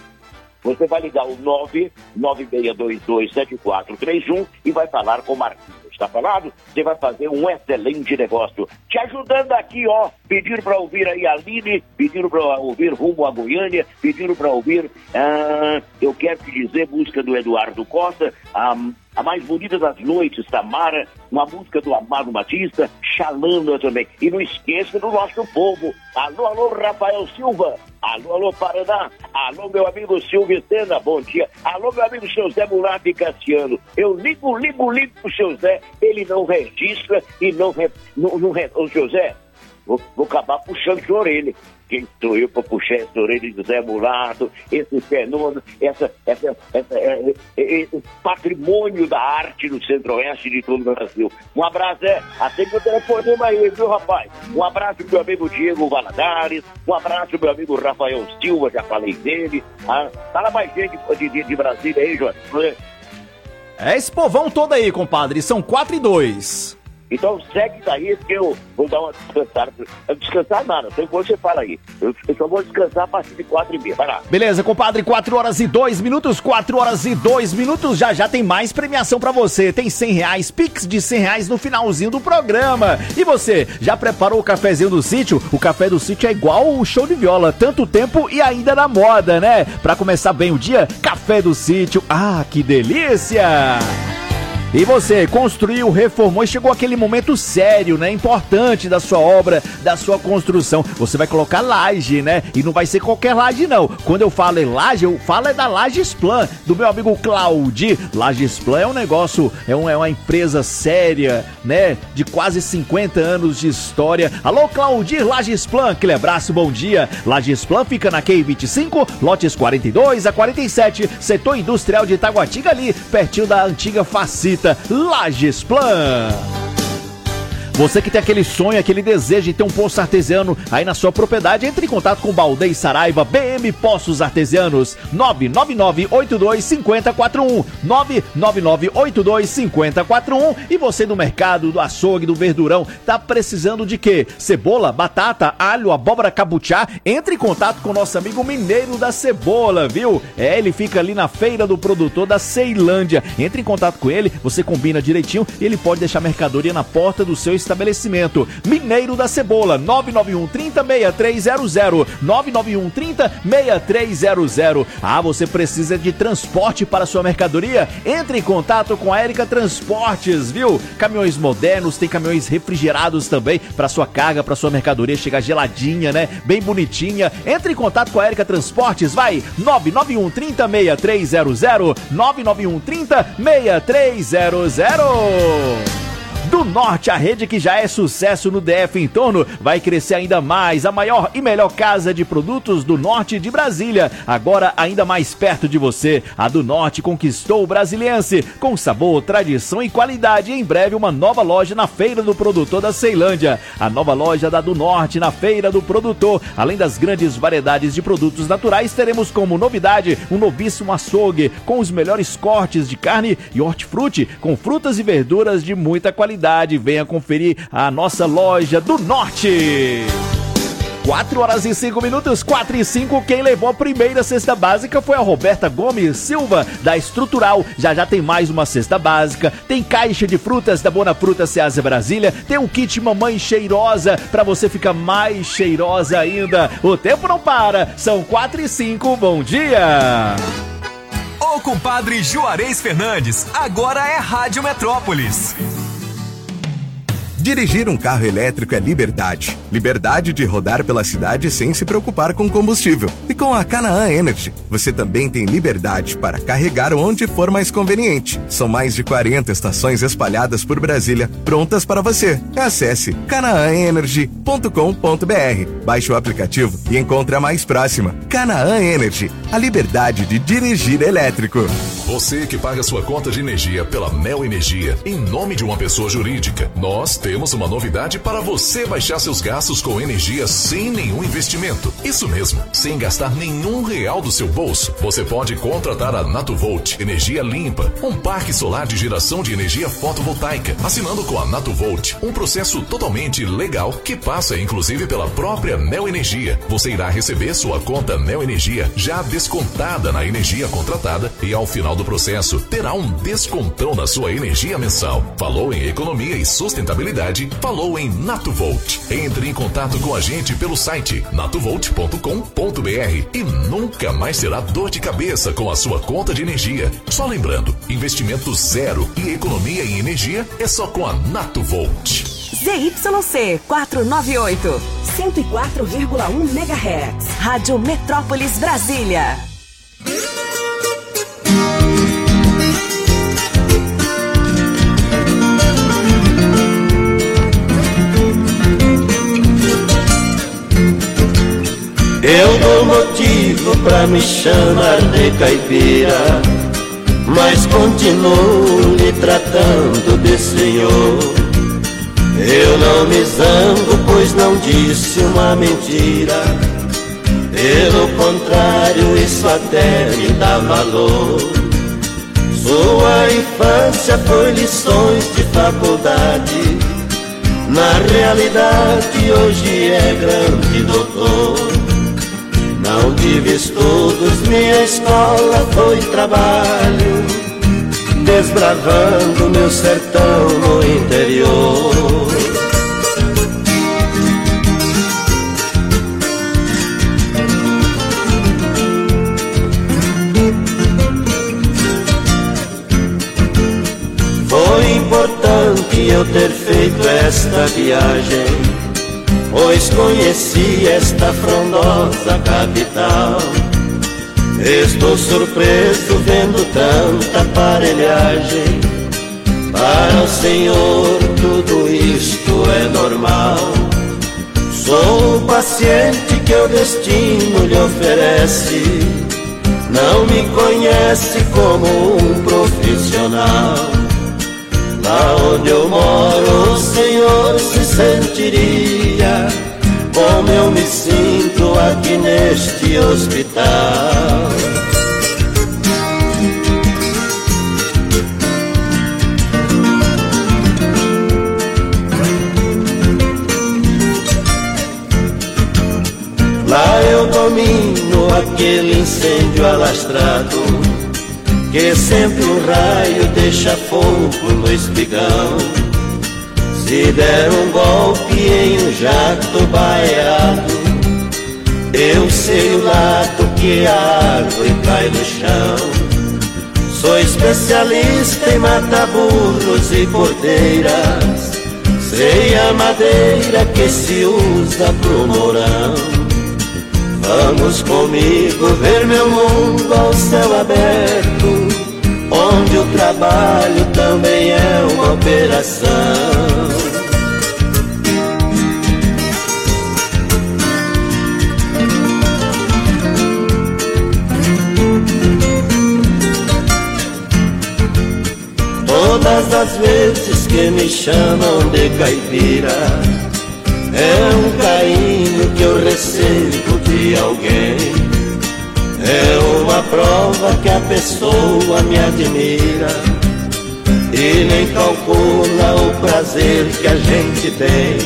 Você vai ligar o nove nove seis dois dois, sete quatro três um e vai falar com o Marquinhos. Está falado? Você vai fazer um excelente negócio. Te ajudando aqui, ó. Pediram para ouvir aí a Aline, pediram para ouvir Rumo a Goiânia, pediram para ouvir, ah, eu quero te dizer, música do Eduardo Costa, a, a mais bonita das noites, Tamara, uma música do Amado Batista, Xalana também. E não esqueça do nosso povo. Alô, alô, Rafael Silva. Alô, alô, Paraná. Alô, meu amigo Silvio Sena, bom dia. Alô, meu amigo seu Zé Mulato e Cassiano. Eu ligo, ligo, ligo pro seu Zé, ele não registra e não... Re, não, não re, ô, seu Zé, vou, vou acabar puxando de orelha. Quem sou eu para puxar essa orelha do Zé Mulato, esse fenômeno, essa, essa, essa, é, é, é, o patrimônio da arte no Centro-Oeste de todo o Brasil. Um abraço, é, atende o telefonema aí, viu, rapaz? Um abraço pro meu amigo Diego Valadares, um abraço pro meu amigo Rafael Silva, já falei dele. Ah, fala mais gente de, de, de Brasília aí, João. É esse povão todo aí, compadre, são quatro e dois. Então segue daí que eu vou dar uma descansada. Descansar nada, depois você fala aí. Eu, eu só vou descansar a partir de quatro e meia. Vai lá. Beleza, compadre, quatro horas e dois minutos, quatro horas e dois minutos, já já tem mais premiação pra você. Tem cem reais, Pix de cem reais no finalzinho do programa. E você, já preparou o cafezinho do sítio? O café do sítio é igual o show de viola, tanto tempo e ainda na moda, né? Pra começar bem o dia, café do sítio. Ah, que delícia! E você construiu, reformou e chegou aquele momento sério, né? Importante da sua obra, da sua construção. Você vai colocar laje, né? E não vai ser qualquer laje, não. Quando eu falo em laje, eu falo é da Lagesplan, do meu amigo Claudir. Lagesplan é um negócio, é, um, é uma empresa séria, né? De quase cinquenta anos de história. Alô, Claudir, Lagesplan, aquele abraço, bom dia. Lagesplan fica na Q vinte e cinco, lotes quarenta e dois a quarenta e sete, setor industrial de Itaguatinga ali, pertinho da antiga Facita. Lagesplan. Você que tem aquele sonho, aquele desejo de ter um poço artesiano aí na sua propriedade, entre em contato com Baldei Saraiva, B M Poços Artesianos, nove nove nove oito dois cinco zero quatro um, nove nove nove oito dois cinco zero quatro um. E você do mercado, do açougue, do verdurão, tá precisando de quê? Cebola, batata, alho, abóbora cabuchá? Entre em contato com o nosso amigo Mineiro da Cebola, viu? É, ele fica ali na feira do produtor da Ceilândia. Entre em contato com ele, você combina direitinho e ele pode deixar mercadoria na porta do seu estabelecimento. Mineiro da Cebola, nove nove um, trinta, sessenta e três zero zero, nove nove um, trinta, sessenta e três zero zero. Ah, você precisa de transporte para sua mercadoria? Entre em contato com a Érica Transportes, viu? Caminhões modernos, tem caminhões refrigerados também para sua carga, para sua mercadoria chegar geladinha, né? Bem bonitinha. Entre em contato com a Érica Transportes, vai, nove nove um, trinta, sessenta e três zero zero, nove nove um, trinta, sessenta e três zero zero. Do Norte, a rede que já é sucesso no D F e em torno, vai crescer ainda mais. A maior e melhor casa de produtos do Norte de Brasília, agora ainda mais perto de você. A do Norte conquistou o brasiliense, com sabor, tradição e qualidade. E em breve uma nova loja na Feira do Produtor da Ceilândia. A nova loja da do Norte na Feira do Produtor. Além das grandes variedades de produtos naturais, teremos como novidade um novíssimo açougue, com os melhores cortes de carne e hortifruti, com frutas e verduras de muita qualidade. Venha conferir a nossa loja do Norte. quatro horas e cinco minutos, quatro e cinco. Quem levou a primeira cesta básica foi a Roberta Gomes Silva, da Estrutural. Já já tem mais uma cesta básica. Tem caixa de frutas da Bona Fruta Ceasa Brasília. Tem um kit Mamãe Cheirosa para você ficar mais cheirosa ainda. O tempo não para. São quatro e cinco. Bom dia. O compadre Juarez Fernandes, agora é Rádio Metrópolis. Dirigir um carro elétrico é liberdade. Liberdade de rodar pela cidade sem se preocupar com combustível. E com a Canaã Energy, você também tem liberdade para carregar onde for mais conveniente. São mais de quarenta estações espalhadas por Brasília, prontas para você. Acesse canaã energy ponto com ponto b r, baixe o aplicativo e encontre a mais próxima. Canaã Energy, a liberdade de dirigir elétrico. Você que paga sua conta de energia pela Neo Energia, em nome de uma pessoa jurídica, nós temos Temos uma novidade para você baixar seus gastos com energia sem nenhum investimento. Isso mesmo, sem gastar nenhum real do seu bolso. Você pode contratar a Natuvolt Energia Limpa, um parque solar de geração de energia fotovoltaica, assinando com a Natuvolt, um processo totalmente legal que passa inclusive pela própria Neo Energia. Você irá receber sua conta Neo Energia já descontada na energia contratada e ao final do processo terá um descontão na sua energia mensal. Falou em economia e sustentabilidade? Falou em Natuvolt. Entre em contato com a gente pelo site natuvolt ponto com ponto b r e nunca mais terá dor de cabeça com a sua conta de energia. Só lembrando, investimento zero e economia em energia é só com a Natuvolt. Z Y C quatrocentos e noventa e oito, cento e quatro vírgula um megahertz. Rádio Metrópolis Brasília. Eu dou motivo pra me chamar de caipira, mas continuo lhe tratando de senhor. Eu não me zango, pois não disse uma mentira. Pelo contrário, isso até me dá valor. Sua infância foi lições de faculdade, Na realidade hoje é grande doutor. Não tive estudos, minha escola foi trabalho, desbravando meu sertão no interior. Foi importante eu ter feito esta viagem, pois conheci esta frondosa capital. Estou surpreso vendo tanta aparelhagem. Para o Senhor tudo isto é normal. Sou o paciente que o destino lhe oferece. Não me conhece como um profissional. Lá onde eu moro o Senhor se sentiria como eu me sinto aqui neste hospital. Lá eu domino aquele incêndio alastrado, que sempre um raio deixa fogo no espigão. Se der um golpe em um jato baiado, eu sei o lado que a árvore cai no chão. Sou especialista em matar burros e porteiras, sei a madeira que se usa pro morão. Vamos comigo ver meu mundo ao céu aberto, onde o trabalho também é uma operação. Todas as vezes que me chamam de caipira, é um carinho que eu recebo de alguém. É uma prova que a pessoa me admira e nem calcula o prazer que a gente tem.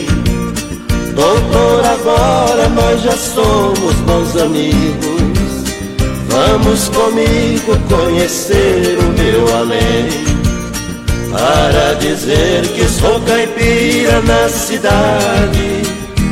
Doutor, agora nós já somos bons amigos. Vamos comigo conhecer o meu além, para dizer que sou caipira na cidade,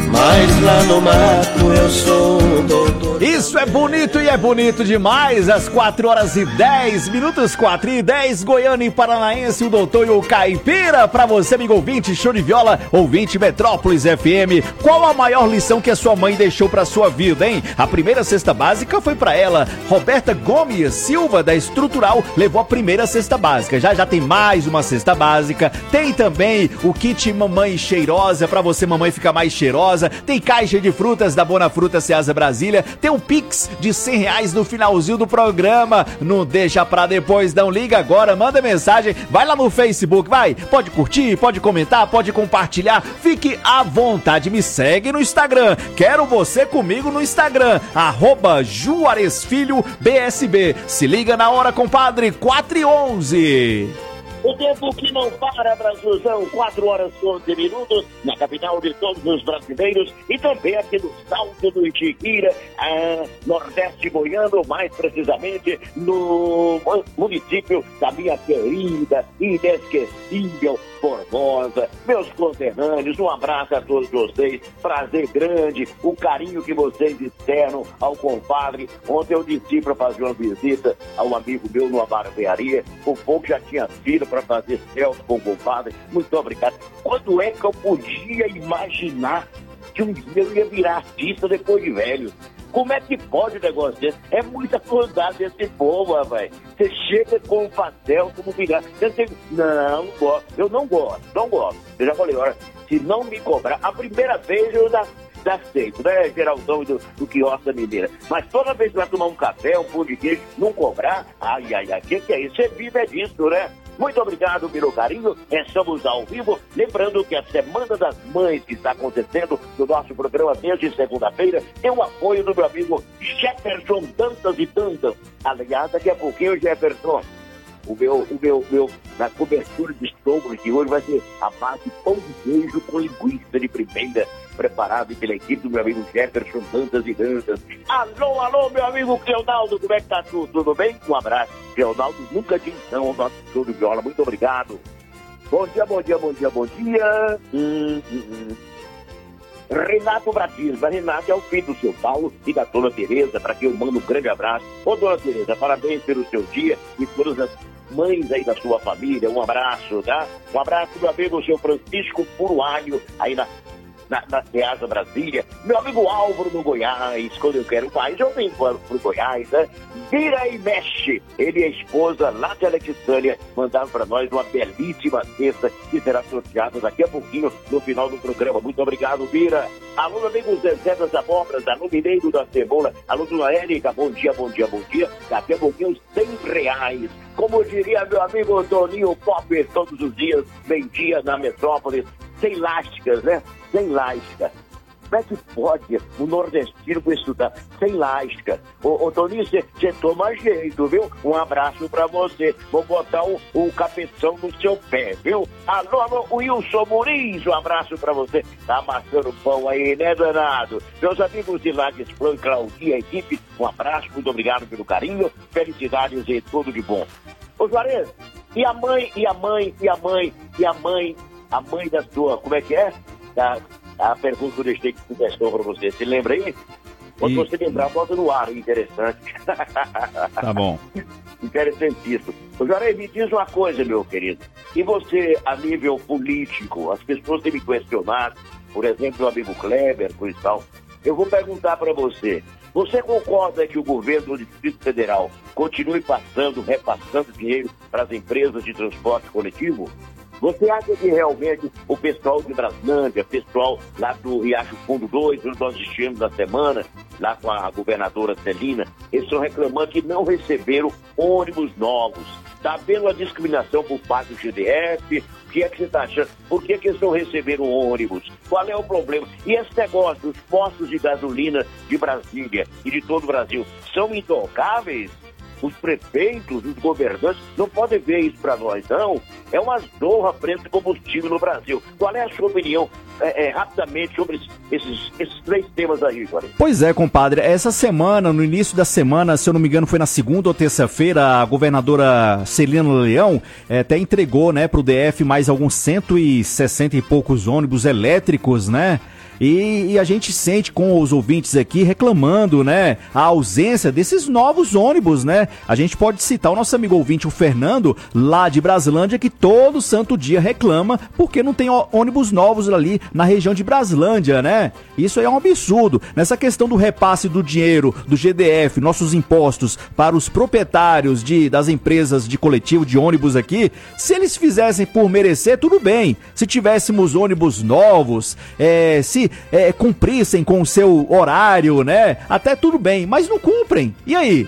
mas lá no mato eu sou um doutor. Isso é bonito e é bonito demais. Às quatro horas e dez minutos, quatro e dez, Goiânia e Paranaense, o doutor e o caipira. Pra você, amigo ouvinte, show de viola, ouvinte Metrópolis F M. Qual a maior lição que a sua mãe deixou pra sua vida, hein? A primeira cesta básica foi pra ela. Roberta Gomes Silva, da Estrutural, levou a primeira cesta básica. Já já tem mais uma cesta básica. Tem também o kit Mamãe Cheirosa, pra você, mamãe, ficar mais cheirosa. Tem caixa de frutas da Bonafruta Ceasa Brasília. Tem um Pix de cem reais no finalzinho do programa. Não deixa pra depois, não, liga agora, manda mensagem, vai lá no Facebook, vai, pode curtir, pode comentar, pode compartilhar, fique à vontade, me segue no Instagram, quero você comigo no Instagram, arroba Juarez Filho B S B, se liga na hora, compadre, quatro e onze. O tempo que não para, Brasilzão, quatro horas e onze minutos, na capital de todos os brasileiros e também aqui no Salto do Itiquira, ah, Nordeste Goiano, mais precisamente no município da minha querida, inesquecível Formosa. Meus conterrâneos, um abraço a todos vocês, prazer grande, o carinho que vocês externam ao compadre. Ontem eu disse para fazer uma visita ao amigo meu numa barbearia, o povo já tinha fila para fazer selfie com o compadre. Muito obrigado. Quando é que eu podia imaginar que um dia eu ia virar artista depois de velho? Como é que pode um negócio desse? É muita bondade desse povo, rapaz. Você chega com um pastel, como virar. Não, não gosto. Eu não gosto, não gosto. Eu já falei, olha, se não me cobrar, a primeira vez eu já aceito, né, Geraldão do, do quiosque da Mineira. Mas toda vez que vai tomar um café, um pão de queijo, não cobrar, ai, ai, ai, o que, que é isso? Você vive é disso, né? Muito obrigado pelo carinho, estamos ao vivo, lembrando que a Semana das Mães que está acontecendo no nosso programa desde segunda-feira tem o apoio do meu amigo Jefferson Dantas e Dantas. Aliás, daqui a pouquinho, Jefferson, O meu, o meu, meu, na cobertura de estômago de hoje vai ser a base de pão de queijo com linguiça de primeira, preparado pela equipe do meu amigo Jefferson Dantas e Dantas. Alô, alô, meu amigo Cleonaldo, como é que tá tudo? Tudo bem? Um abraço. Cleonaldo nunca tinha então o nosso show de viola. Muito obrigado. Bom dia, bom dia, bom dia, bom dia. Hum, hum, hum. Renato Bratisba. Renato é o filho do seu Paulo e da dona Tereza, para quem eu mando um grande abraço. Ô, dona Tereza, parabéns pelo seu dia e todas as mães aí da sua família. Um abraço, tá? Um abraço do meu amigo, o seu Francisco Purualho, aí na Na, na Ceasa Brasília, meu amigo Álvaro no Goiás. Quando eu quero mais, eu venho para o Goiás, né? Vira e mexe. Ele e a esposa, Látia Alexandria, mandaram para nós uma belíssima cesta que será sorteada daqui a pouquinho no final do programa. Muito obrigado, Vira. Alô, meu amigo Zezé das Abóboras, alô, Mineiro da Cebola, alô, dona Érica, bom dia, bom dia, bom dia. Daqui a pouquinho, cem reais. Como diria meu amigo Toninho Popper, todos os dias, meio-dia na metrópole, sem lásticas, né? Sem lástica. Como é que pode o nordestino estudar sem lástica? Ô, ô Toninho, você toma jeito, viu? Um abraço pra você. Vou botar o, o cabeção no seu pé, viu? Alô, alô, Wilson Muniz, um abraço pra você. Tá amassando pão aí, né, danado? Meus amigos de Lages Plan, Claudia, equipe, um abraço, muito obrigado pelo carinho, felicidades e tudo de bom. Ô, Juarez, e a mãe, e a mãe, e a mãe, e a mãe, a mãe da sua, como é que é? A, a pergunta que eu deixei que começou para você. Você lembra aí? Quando e... você lembrar, bota no ar. Interessante. Tá bom. Interessantíssimo. O Juarez, me diz uma coisa, meu querido. E você, a nível político, as pessoas têm me questionado, por exemplo, o amigo Kleber, coisa e tal. Eu vou perguntar para você. Você concorda que o governo do Distrito Federal continue passando, repassando dinheiro para as empresas de transporte coletivo? Você acha que realmente o pessoal de Braslândia, pessoal lá do Riacho Fundo dois, onde nós estivemos na semana, lá com a governadora Celina, eles estão reclamando que não receberam ônibus novos. Está havendo uma discriminação por parte do G D F? O que é que você está achando? Por que, que eles não receberam ônibus? Qual é o problema? E esse negócio dos postos de gasolina de Brasília e de todo o Brasil são intocáveis? Os prefeitos, os governantes, não podem ver isso para nós, não. É uma zorra preço de combustível no Brasil. Qual é a sua opinião, é, é, rapidamente, sobre esses, esses três temas aí, Juarez? Pois é, compadre. Essa semana, no início da semana, se eu não me engano, foi na segunda ou terça-feira, a governadora Celina Leão é, até entregou, né, para o D F mais alguns cento e sessenta e poucos ônibus elétricos, né? E, e a gente sente com os ouvintes aqui reclamando, né, a ausência desses novos ônibus, né? A gente pode citar o nosso amigo ouvinte, o Fernando, lá de Braslândia, que todo santo dia reclama porque não tem ônibus novos ali na região de Braslândia, né? Isso aí é um absurdo. Nessa questão do repasse do dinheiro do G D F, nossos impostos para os proprietários de, das empresas de coletivo de ônibus aqui, se eles fizessem por merecer, tudo bem. Se tivéssemos ônibus novos, é, se É, cumprissem com o seu horário, né? Até tudo bem, mas não cumprem. E aí?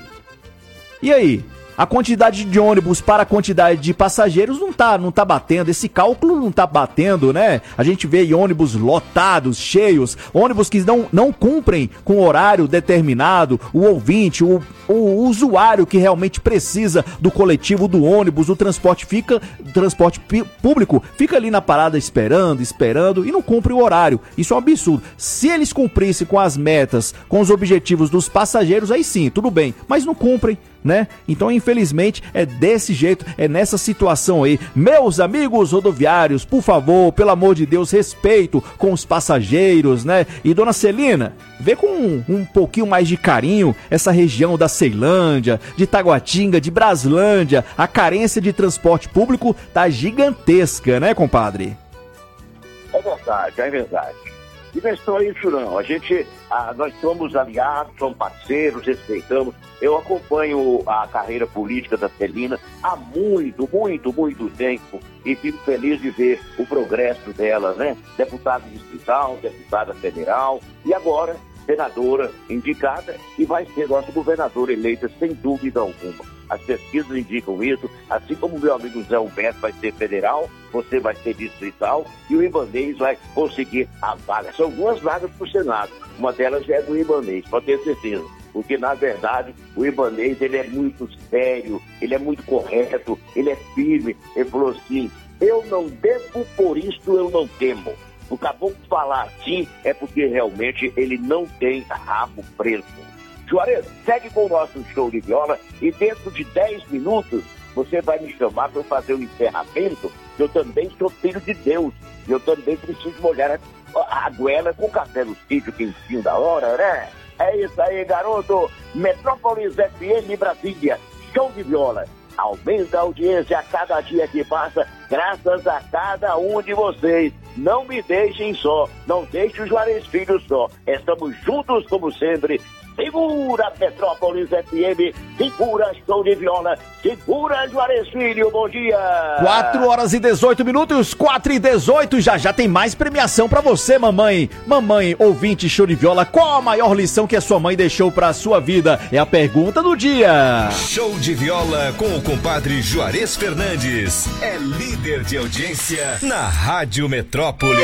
E aí? A quantidade de ônibus para a quantidade de passageiros não tá, não tá batendo, esse cálculo não tá batendo, né? A gente vê ônibus lotados, cheios, ônibus que não, não cumprem com o horário determinado, o ouvinte, o, o usuário que realmente precisa do coletivo, do ônibus, o transporte fica, transporte público fica ali na parada esperando, esperando e não cumpre o horário. Isso é um absurdo. Se eles cumprissem com as metas, com os objetivos dos passageiros, aí sim, tudo bem, mas não cumprem, né? Então, infelizmente, é desse jeito, é nessa situação aí. Meus amigos rodoviários, por favor, pelo amor de Deus, respeito com os passageiros, né? E dona Celina, vê com um, um pouquinho mais de carinho essa região da Ceilândia, de Taguatinga, de Braslândia. A carência de transporte público tá gigantesca, né, compadre? É verdade, é verdade. E não é só isso não, a gente, ah, nós somos aliados, somos parceiros, respeitamos. Eu acompanho a carreira política da Celina há muito, muito, muito tempo e fico feliz de ver o progresso dela, né? Deputada distrital, deputada federal e agora senadora indicada e vai ser nossa governadora eleita sem dúvida alguma. As pesquisas indicam isso, assim como o meu amigo Zé Humberto vai ser federal, você vai ser distrital e o Ibanez vai conseguir a vaga. São duas vagas para o Senado, uma delas é do Ibanez, pode ter certeza. porque na verdade o Ibanez, ele é muito sério, ele é muito correto, ele é firme. Ele falou assim: eu não devo, por isso eu não temo. O caboclo falar assim é porque realmente ele não tem rabo preso. Juarez, segue com o nosso show de viola e dentro de dez minutos você vai me chamar para eu fazer o encerramento. Eu também sou filho de Deus. Eu também preciso molhar a, a goela com café no sítio, quentinho da hora, né? É isso aí, garoto. Metrópolis F M Brasília, show de viola. Aumenta a audiência a cada dia que passa, graças a cada um de vocês. Não me deixem só, não deixe o Juarez Filho só. Estamos juntos como sempre. Segura Metrópolis F M, segura show de viola, segura Juarez Filho, bom dia! quatro horas e dezoito minutos, quatro e dezoito, já já tem mais premiação pra você, mamãe. Mamãe, ouvinte show de viola, qual a maior lição que a sua mãe deixou pra sua vida? É a pergunta do dia. Show de viola com o compadre Juarez Fernandes. É líder de audiência na Rádio Metrópolis.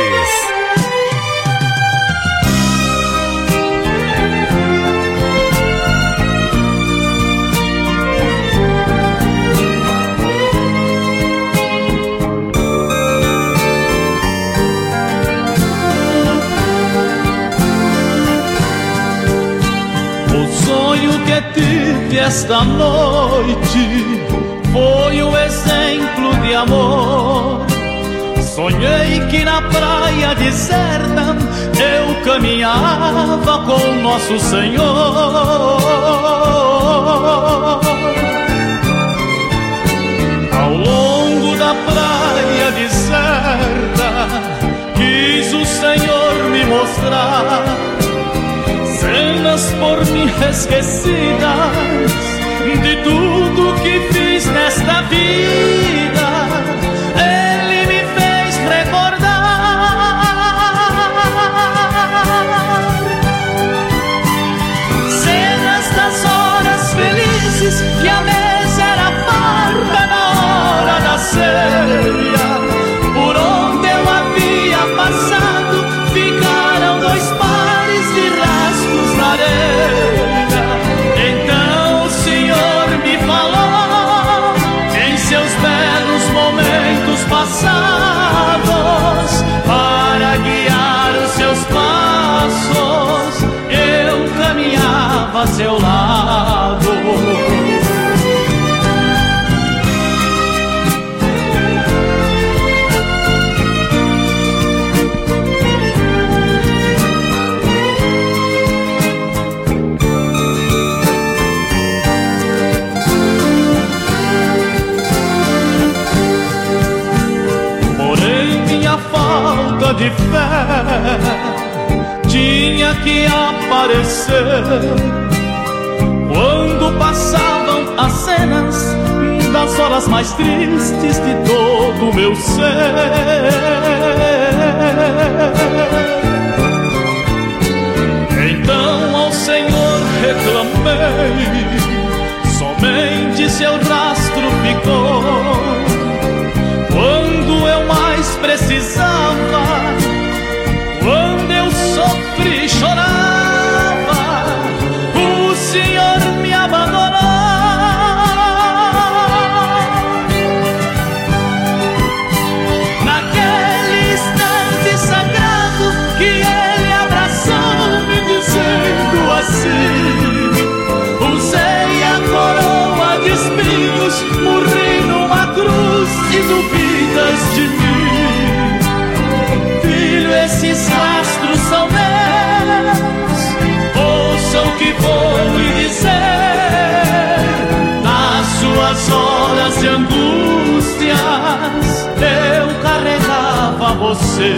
Que tive esta noite foi um exemplo de amor. Sonhei que na praia deserta eu caminhava com Nosso Senhor. Ao longo da praia deserta quis o Senhor me mostrar cenas por mim esquecidas de tudo que fiz nesta vida. Ele me fez recordar cenas das horas felizes que a mesa era farta na hora da ceia. Por onde eu havia passado ficaram dois pares de rastros na areia. Então o Senhor me falou em seus belos momentos passados, para guiar os seus passos eu caminhava a seu lado. De fé tinha que aparecer quando passavam as cenas das horas mais tristes de todo o meu ser. Então ao Senhor reclamei, somente seu rastro ficou. Quando eu mais precisava, quando eu sofri e chorava, o Senhor me abandonou. Naquele instante sagrado que Ele abraçou-me dizendo assim: usei a coroa de espinhos, morri numa cruz e duvidas de mim. Filho, esses rastros são meus, ouça o que vou lhe dizer. Nas suas horas de angústias eu carregava você.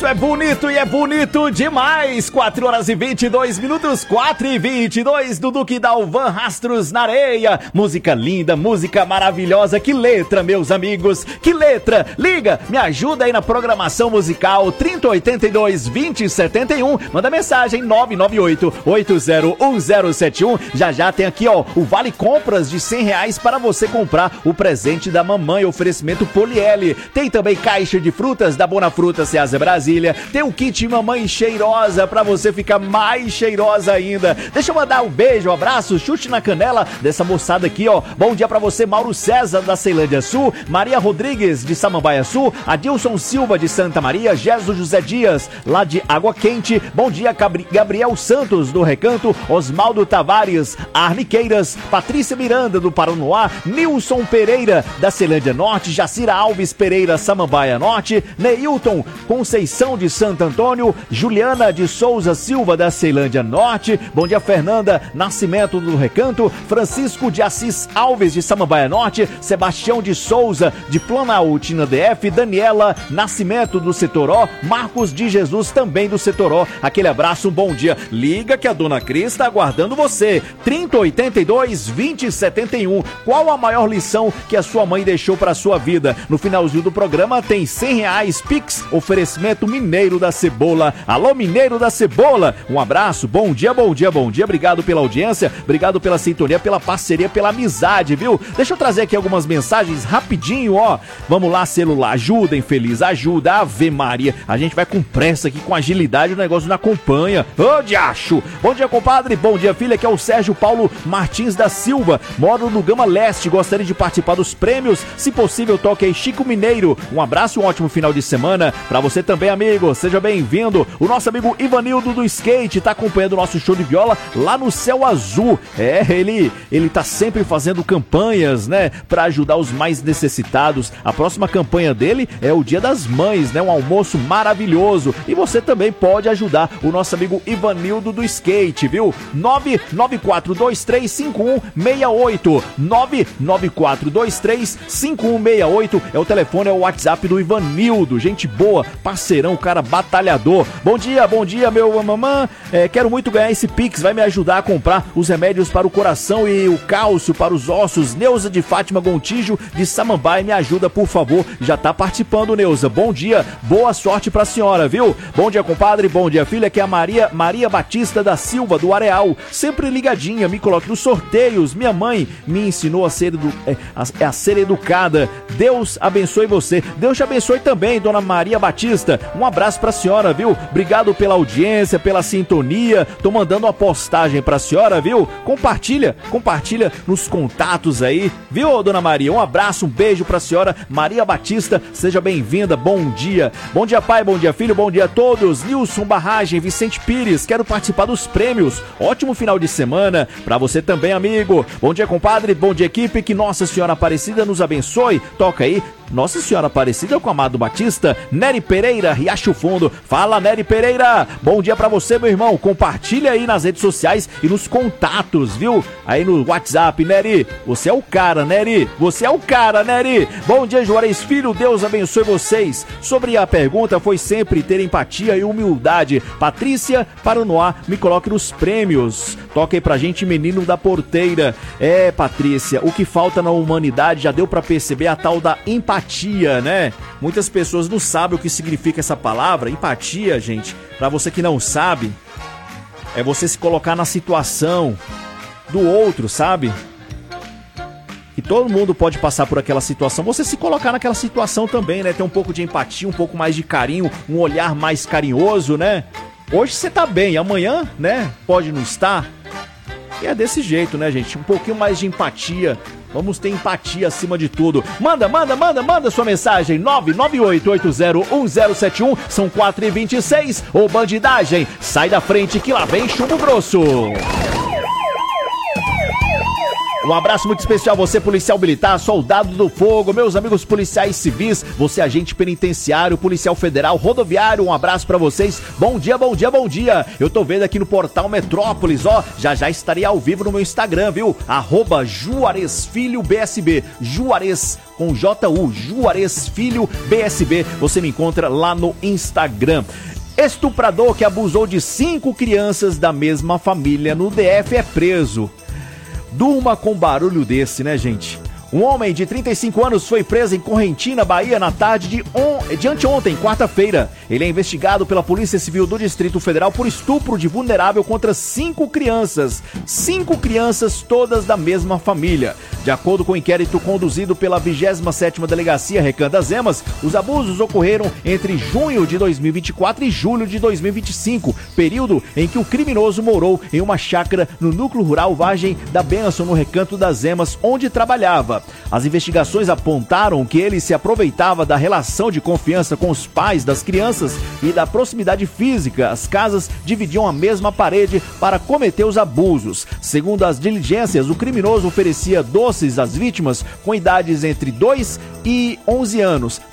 Isso é bonito e é bonito demais. quatro horas e vinte e dois minutos, quatro e vinte e dois, do Duque Dalvan, Rastros na Areia. Música linda, música maravilhosa. Que letra, meus amigos, que letra. Liga, me ajuda aí na programação musical. trinta, oitenta e dois, vinte, setenta e um. Manda mensagem nove nove oito, oito zero um zero sete um. Já já tem aqui, ó, o Vale Compras de cem reais para você comprar o presente da mamãe. Oferecimento Poliele. Tem também caixa de frutas da Bonafruta Ceasa Brasília. Tem um kit mamãe cheirosa pra você ficar mais cheirosa ainda. Deixa eu mandar um beijo, um abraço, chute na canela dessa moçada aqui, ó. Bom dia pra você, Mauro César da Ceilândia Sul, Maria Rodrigues de Samambaia Sul, Adilson Silva de Santa Maria, Jesus José Dias lá de Água Quente. Bom dia, Gabri- Gabriel Santos do Recanto, Osmaldo Tavares, Arniqueiras, Patrícia Miranda do Paranoá, Nilson Pereira da Ceilândia Norte, Jacira Alves Pereira, Samambaia Norte, Neilton Conceição de Santo Antônio, Juliana de Souza Silva da Ceilândia Norte. Bom dia, Fernanda Nascimento do Recanto, Francisco de Assis Alves de Samambaia Norte, Sebastião de Souza de Planaltina D F, Daniela Nascimento do Setoró, Marcos de Jesus também do Setoró. Aquele abraço, um bom dia. Liga que a Dona Cris está aguardando você. trinta, oitenta e dois, vinte, setenta e um. Qual a maior lição que a sua mãe deixou para sua vida? No finalzinho do programa tem cem reais Pix, oferecimento Mineiro da Cebola. Alô, Mineiro da Cebola, um abraço, bom dia, bom dia, bom dia, obrigado pela audiência, obrigado pela sintonia, pela parceria, pela amizade, viu? Deixa eu trazer aqui algumas mensagens rapidinho, ó. Vamos lá, celular, ajuda, infeliz, ajuda, Ave Maria. A gente vai com pressa aqui, com agilidade, o negócio não acompanha. Ô, diacho! Bom dia, compadre, bom dia, filha, aqui é o Sérgio Paulo Martins da Silva, moro no Gama Leste, gostaria de participar dos prêmios, se possível, toque aí Chico Mineiro. Um abraço e um ótimo final de semana pra você também, amigo, seja bem-vindo. O nosso amigo Ivanildo do Skate tá acompanhando o nosso show de viola lá no Céu Azul. É, ele, ele tá sempre fazendo campanhas, né, pra ajudar os mais necessitados. A próxima campanha dele é o Dia das Mães, né, um almoço maravilhoso. E você também pode ajudar o nosso amigo Ivanildo do Skate, viu? nove nove quatro dois três cinco um seis oito, nove nove quatro dois três cinco um seis oito é o telefone, é o WhatsApp do Ivanildo, gente boa, parceirão, cara batalhador. Bom dia, bom dia, meu mamã, é, quero muito ganhar esse Pix, vai me ajudar a comprar os remédios para o coração e o cálcio para os ossos. Neuza de Fátima Gontijo de Samambaia, me ajuda, por favor. Já tá participando, Neuza, bom dia, boa sorte pra senhora, viu? Bom dia, compadre, bom dia, filha, que é a Maria, Maria Batista da Silva, do Areal, sempre ligadinha, me coloque nos sorteios, minha mãe me ensinou a ser, edu- é, a, a ser educada. Deus abençoe você, Deus te abençoe também, dona Maria Batista, um abraço pra senhora, viu? Obrigado pela audiência, pela sintonia, tô mandando uma postagem pra senhora, viu? Compartilha, compartilha nos contatos aí, viu, dona Maria? Um abraço, um beijo pra senhora Maria Batista, seja bem-vinda, bom dia. Bom dia, pai, bom dia, filho, bom dia a todos. Nilson Barragem, Vicente Pires, quero participar dos prêmios. Ótimo final de semana pra você também, amigo. Bom dia, compadre, bom dia, equipe, que Nossa Senhora Aparecida nos abençoe. Toca aí, Nossa Senhora Aparecida com Amado Batista, Nery Pereira, Riacho Fundo. Fala, Nery Pereira, bom dia pra você, meu irmão. Compartilha aí nas redes sociais e nos contatos, viu? Aí no WhatsApp, Nery, você é o cara, Nery, você é o cara, Nery. Bom dia, Juarez Filho, Deus abençoe vocês. Sobre a pergunta, foi sempre ter empatia e humildade. Patrícia Paranoá, me coloque nos prêmios. Toca aí pra gente, Menino da Porteira. É, Patrícia, o que falta na humanidade já deu pra perceber, a tal da empatia, né? Muitas pessoas não sabem o que significa essa palavra, empatia, gente. Pra você que não sabe, é você se colocar na situação do outro, sabe? E todo mundo pode passar por aquela situação, você se colocar naquela situação também, né? Ter um pouco de empatia, um pouco mais de carinho, um olhar mais carinhoso, né? Hoje você tá bem, amanhã, né? Pode não estar. E é desse jeito, né, gente? Um pouquinho mais de empatia. Vamos ter empatia acima de tudo. Manda, manda, manda, manda sua mensagem. nove nove oito oito zero um zero sete um. São quatro e vinte e seis. Ô, bandidagem, sai da frente que lá vem chumbo grosso. Um abraço muito especial a você, policial militar, soldado do fogo, meus amigos policiais civis, você agente penitenciário, policial federal, rodoviário, um abraço pra vocês. Bom dia, bom dia, bom dia. Eu tô vendo aqui no portal Metrópolis, ó, já já estarei ao vivo no meu Instagram, viu? Arroba Juarez Filho B S B, Juarez com J U, Juarez Filho B S B, você me encontra lá no Instagram. Estuprador que abusou de cinco crianças da mesma família no D F é preso. Durma com barulho desse, né, gente? Um homem de trinta e cinco anos foi preso em Correntina, Bahia, na tarde de, on... de anteontem, quarta-feira. Ele é investigado pela Polícia Civil do Distrito Federal por estupro de vulnerável contra cinco crianças. Cinco crianças, todas da mesma família. De acordo com o inquérito conduzido pela vigésima sétima Delegacia Recanto das Emas, os abusos ocorreram entre junho de dois mil e vinte e quatro e julho de dois mil e vinte e cinco, período em que o criminoso morou em uma chácara no núcleo rural Vargem da Bênção, no Recanto das Emas, onde trabalhava. As investigações apontaram que ele se aproveitava da relação de confiança com os pais das crianças e da proximidade física. As casas dividiam a mesma parede para cometer os abusos. Segundo as diligências, o criminoso oferecia doces às vítimas com idades entre dois e onze anos,